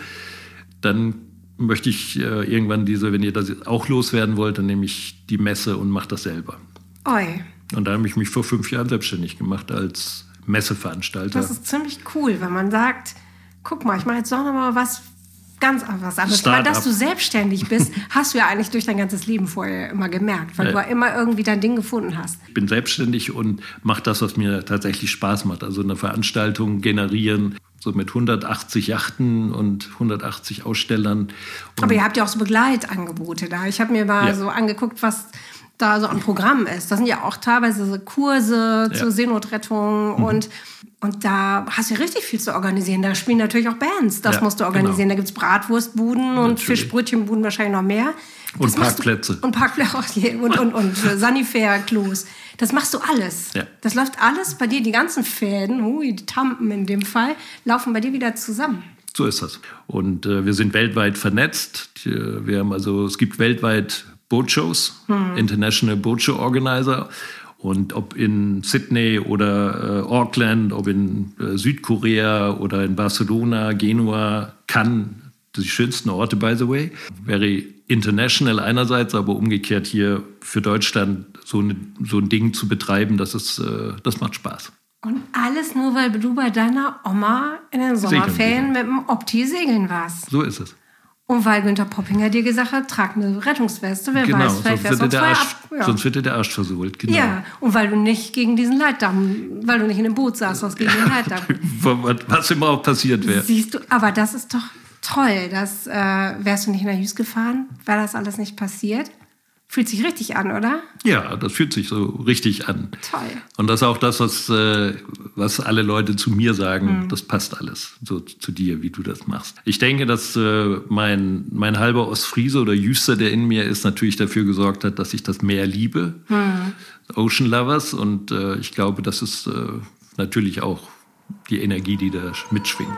dann möchte ich äh, irgendwann diese, wenn ihr das auch loswerden wollt, dann nehme ich die Messe und mache das selber. Oi. Und da habe ich mich vor fünf Jahren selbstständig gemacht als Messeveranstalter. Das ist ziemlich cool, wenn man sagt, guck mal, ich mache jetzt doch noch mal was ganz was anderes. Weil, dass du selbstständig bist, hast du ja eigentlich durch dein ganzes Leben vorher immer gemerkt, weil ja. du ja immer irgendwie dein Ding gefunden hast. Ich bin selbstständig und mache das, was mir tatsächlich Spaß macht. Also eine Veranstaltung generieren, so mit hundertachtzig Yachten und hundertachtzig Ausstellern. Und aber ihr habt ja auch so Begleitangebote da. Ich habe mir mal ja. so angeguckt, was da so ein Programm ist. Das sind ja auch teilweise so Kurse ja. zur Seenotrettung mhm. und Und da hast du ja richtig viel zu organisieren. Da spielen natürlich auch Bands. Das ja, musst du organisieren. Genau. Da gibt es Bratwurstbuden natürlich. Und Fischbrötchenbuden wahrscheinlich noch mehr. Und Parkplätze. Du, und Parkplätze und, und, und Sanifair-Klos. Das machst du alles. Ja. Das läuft alles bei dir. Die ganzen Fäden, hui, die Tampen in dem Fall, laufen bei dir wieder zusammen. So ist das. Und äh, wir sind weltweit vernetzt. Wir haben also, es gibt weltweit Bootshows, hm. International Boat Show Organizer. Und ob in Sydney oder äh, Auckland, ob in äh, Südkorea oder in Barcelona, Genua, Cannes, die schönsten Orte, by the way. Very international einerseits, aber umgekehrt hier für Deutschland so, eine, so ein Ding zu betreiben, das, ist, äh, das macht Spaß. Und alles nur, weil du bei deiner Oma in den Sommerferien mit dem Opti segeln warst. So ist es. Und weil Günther Poppinger dir gesagt hat, trag eine Rettungsweste, wer genau, weiß, vielleicht wärst du uns vorher ab. Ja. Sonst wird dir der Arsch versohlt, genau. Ja, und weil du nicht gegen diesen Leitdamm, weil du nicht in dem Boot saßt, was gegen den Leitdamm. Was immer auch passiert wäre. Siehst du, aber das ist doch toll. Das, äh, wärst du nicht nach Jüst gefahren, wäre das alles nicht passiert. Fühlt sich richtig an, oder? Ja, das fühlt sich so richtig an. Toll. Und das ist auch das, was, äh, was alle Leute zu mir sagen. Mhm. Das passt alles so zu dir, wie du das machst. Ich denke, dass äh, mein, mein halber Ostfriese oder Jüster, der in mir ist, natürlich dafür gesorgt hat, dass ich das Meer liebe. Mhm. Ocean Lovers. Und äh, ich glaube, das ist äh, natürlich auch die Energie, die da mitschwingt.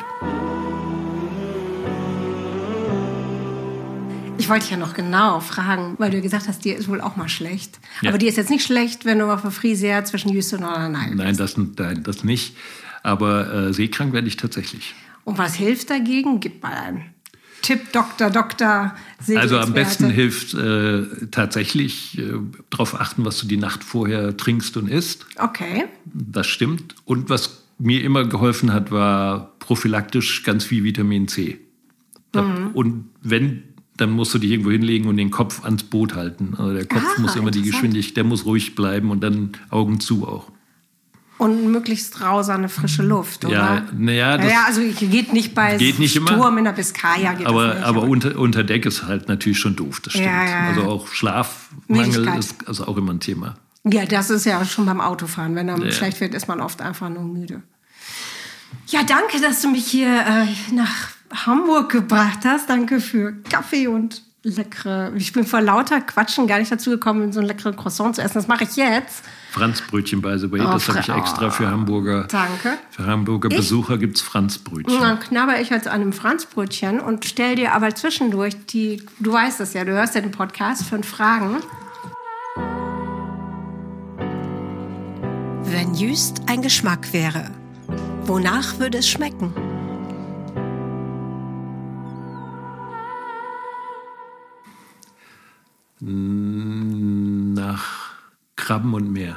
Ich wollte dich ja noch genau fragen, weil du gesagt hast, dir ist wohl auch mal schlecht. Ja. Aber dir ist jetzt nicht schlecht, wenn du auf der Friesia zwischen Jüst und Norderney bist. Nein, das, nein, das nicht. Aber äh, seekrank werde ich tatsächlich. Und was hilft dagegen? Gib mal ein. Tipp, Doktor, Doktor. Also am besten hilft äh, tatsächlich äh, darauf achten, was du die Nacht vorher trinkst und isst. Okay. Das stimmt. Und was mir immer geholfen hat, war prophylaktisch ganz viel Vitamin C. Mhm. Und wenn, dann musst du dich irgendwo hinlegen und den Kopf ans Boot halten. Also der Kopf ah, muss immer die Geschwindigkeit, der muss ruhig bleiben und dann Augen zu auch. Und möglichst raus an eine frische Luft, oder? Ja, naja, das naja, also geht nicht bei geht nicht Sturm immer, in der Biskaya. Geht aber das nicht, aber, aber unter, unter Deck ist halt natürlich schon doof, das stimmt. Ja, ja, ja. Also auch Schlafmangel ist also auch immer ein Thema. Ja, das ist ja schon beim Autofahren. Wenn einem ja. schlecht wird, ist man oft einfach nur müde. Ja, danke, dass du mich hier äh, nach Hamburg gebracht hast. Danke für Kaffee und leckere... Ich bin vor lauter Quatschen gar nicht dazu gekommen, so ein leckeres Croissant zu essen. Das mache ich jetzt. Franzbrötchen, by the way. Oh, das habe ich extra für Hamburger... Danke. Für Hamburger ich, Besucher gibt es Franzbrötchen. Dann knabber ich jetzt an einem Franzbrötchen und stell dir aber zwischendurch die... Du weißt es ja, du hörst ja den Podcast, fünf Fragen. Wenn Jüst ein Geschmack wäre, wonach würde es schmecken? Nach Krabben und Meer.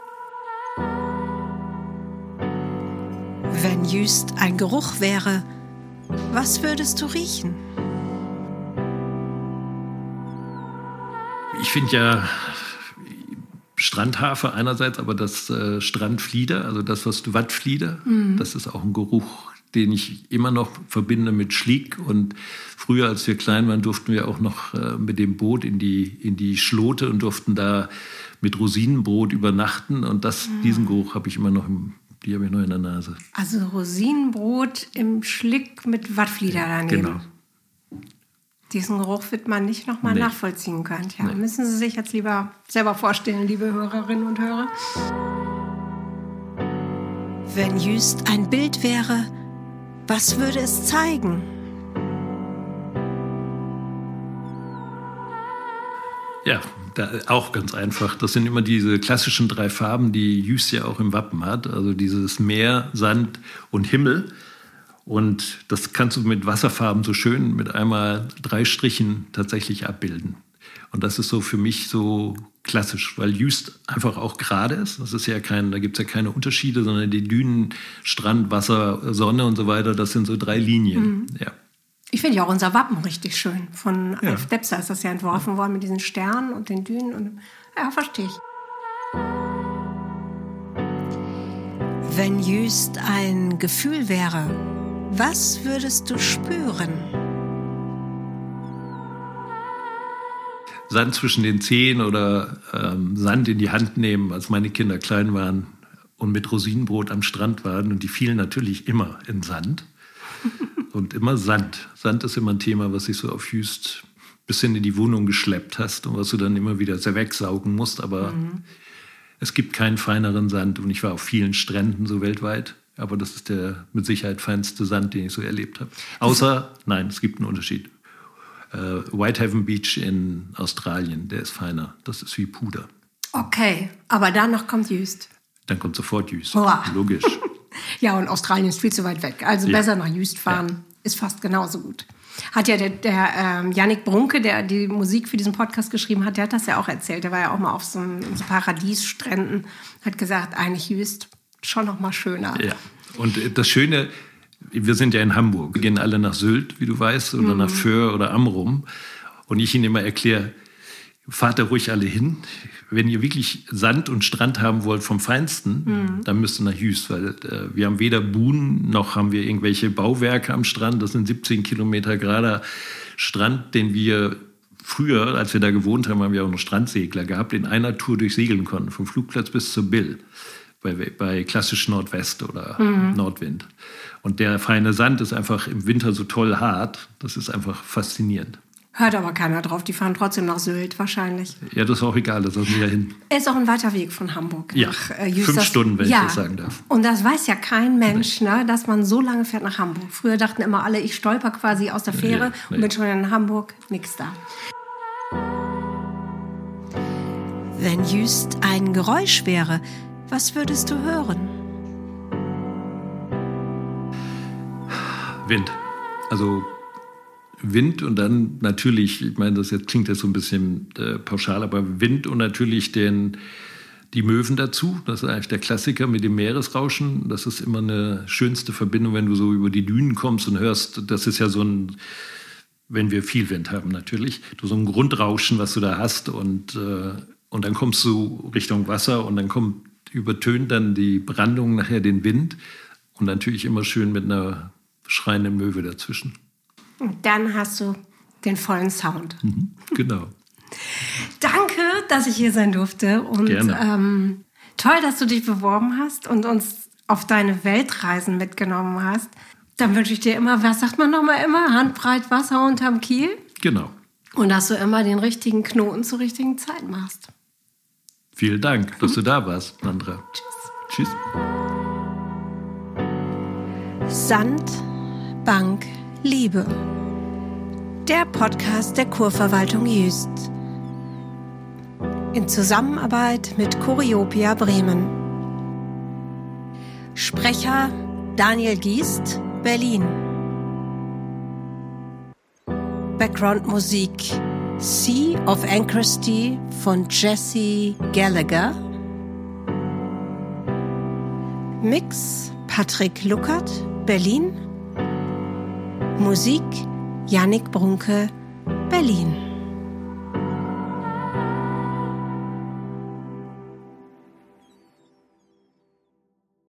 Wenn Jüst ein Geruch wäre, was würdest du riechen? Ich finde ja Strandhafer einerseits, aber das äh, Strandflieder, also das, was du Wattflieder, mhm. das ist auch ein Geruch, den ich immer noch verbinde mit Schlick. Und früher, als wir klein waren, durften wir auch noch äh, mit dem Boot in die, in die Schlote und durften da mit Rosinenbrot übernachten. Und das, mhm. diesen Geruch habe ich immer noch, im, die habe ich noch in der Nase. Also Rosinenbrot im Schlick mit Wattflieder daneben. Genau. Diesen Geruch wird man nicht noch mal nee. nachvollziehen können. Ja, nee. Müssen Sie sich jetzt lieber selber vorstellen, liebe Hörerinnen und Hörer. Wenn Jüst ein Bild wäre, was würde es zeigen? Ja, da, auch ganz einfach. Das sind immer diese klassischen drei Farben, die Jüst ja auch im Wappen hat. Also dieses Meer, Sand und Himmel. Und das kannst du mit Wasserfarben so schön mit einmal drei Strichen tatsächlich abbilden. Und das ist so für mich so klassisch, weil Jüst einfach auch gerade ist. Das ist ja kein, da gibt es ja keine Unterschiede, sondern die Dünen, Strand, Wasser, Sonne und so weiter, das sind so drei Linien. Mhm. Ja. Ich finde ja auch unser Wappen richtig schön. Von ja. Alf Depser ist das ja entworfen worden mit diesen Sternen und den Dünen. Und, ja, verstehe ich. Wenn Jüst ein Gefühl wäre, was würdest du spüren? Sand zwischen den Zehen oder ähm, Sand in die Hand nehmen, als meine Kinder klein waren und mit Rosinenbrot am Strand waren. Und die fielen natürlich immer in Sand. Und immer Sand. Sand ist immer ein Thema, was sich so auf Jüst ein bisschen in die Wohnung geschleppt hast und was du dann immer wieder sehr wegsaugen musst. Aber mhm. es gibt keinen feineren Sand. Und ich war auf vielen Stränden so weltweit. Aber das ist der mit Sicherheit feinste Sand, den ich so erlebt habe. Außer, nein, es gibt einen Unterschied. Uh, Whitehaven Beach in Australien, der ist feiner. Das ist wie Puder. Okay, aber danach kommt Jüst. Dann kommt sofort Jüst. Boah. Logisch. Ja, und Australien ist viel zu weit weg. Also ja. besser nach Jüst fahren, ja. ist fast genauso gut. Hat ja der, der ähm, Yannick Brunke, der die Musik für diesen Podcast geschrieben hat, der hat das ja auch erzählt. Der war ja auch mal auf so, einem, so Paradiesstränden, hat gesagt, eigentlich Jüst schon noch mal schöner. Ja, und das Schöne, wir sind ja in Hamburg. Wir gehen alle nach Sylt, wie du weißt, oder mhm. nach Föhr oder Amrum. Und ich ihnen immer erkläre, fahrt da ruhig alle hin. Wenn ihr wirklich Sand und Strand haben wollt vom Feinsten, mhm. dann müsst ihr nach Jüst, weil äh, wir haben weder Buhnen, noch haben wir irgendwelche Bauwerke am Strand. Das sind siebzehn Kilometer gerader Strand, den wir früher, als wir da gewohnt haben, haben wir auch noch Strandsegler gehabt, in einer Tour durchsegeln konnten, vom Flugplatz bis zur Bill. Bei, bei klassisch Nordwest oder mhm. Nordwind. Und der feine Sand ist einfach im Winter so toll hart. Das ist einfach faszinierend. Hört aber keiner drauf. Die fahren trotzdem nach Sylt wahrscheinlich. Ja, das ist auch egal. Das ist ja hin. Ist auch ein weiter Weg von Hamburg ja, nach äh, Jüst. Fünf Stunden, wenn ja. ich das sagen darf. Und das weiß ja kein Mensch, ne, dass man so lange fährt nach Hamburg. Früher dachten immer alle, ich stolper quasi aus der Fähre ja, nee. und bin schon in Hamburg. Nix da. Wenn Jüst ein Geräusch wäre, was würdest du hören? Wind. Also Wind und dann natürlich, ich meine, das jetzt klingt jetzt so ein bisschen äh, pauschal, aber Wind und natürlich den, die Möwen dazu. Das ist eigentlich der Klassiker mit dem Meeresrauschen. Das ist immer eine schönste Verbindung, wenn du so über die Dünen kommst und hörst, das ist ja so ein, wenn wir viel Wind haben natürlich, du so ein Grundrauschen, was du da hast und, äh, und dann kommst du Richtung Wasser und dann kommt, übertönt dann die Brandung nachher den Wind und natürlich immer schön mit einer schreienden Möwe dazwischen. Und dann hast du den vollen Sound. Mhm, genau. Danke, dass ich hier sein durfte. Und Gerne. Ähm, toll, dass du dich beworben hast und uns auf deine Weltreisen mitgenommen hast. Dann wünsche ich dir immer, was sagt man nochmal immer? Handbreit Wasser unterm Kiel. Genau. Und dass du immer den richtigen Knoten zur richtigen Zeit machst. Vielen Dank, dass du da warst, Sandra. Tschüss. Tschüss. Sand, Bank, Liebe. Der Podcast der Kurverwaltung Jüst. In Zusammenarbeit mit Choreopia Bremen. Sprecher Daniel Giest, Berlin. Background-Musik Sea of Anchorage von Jesse Gallagher. Mix Patrick Luckert, Berlin. Musik Yannick Brunke, Berlin.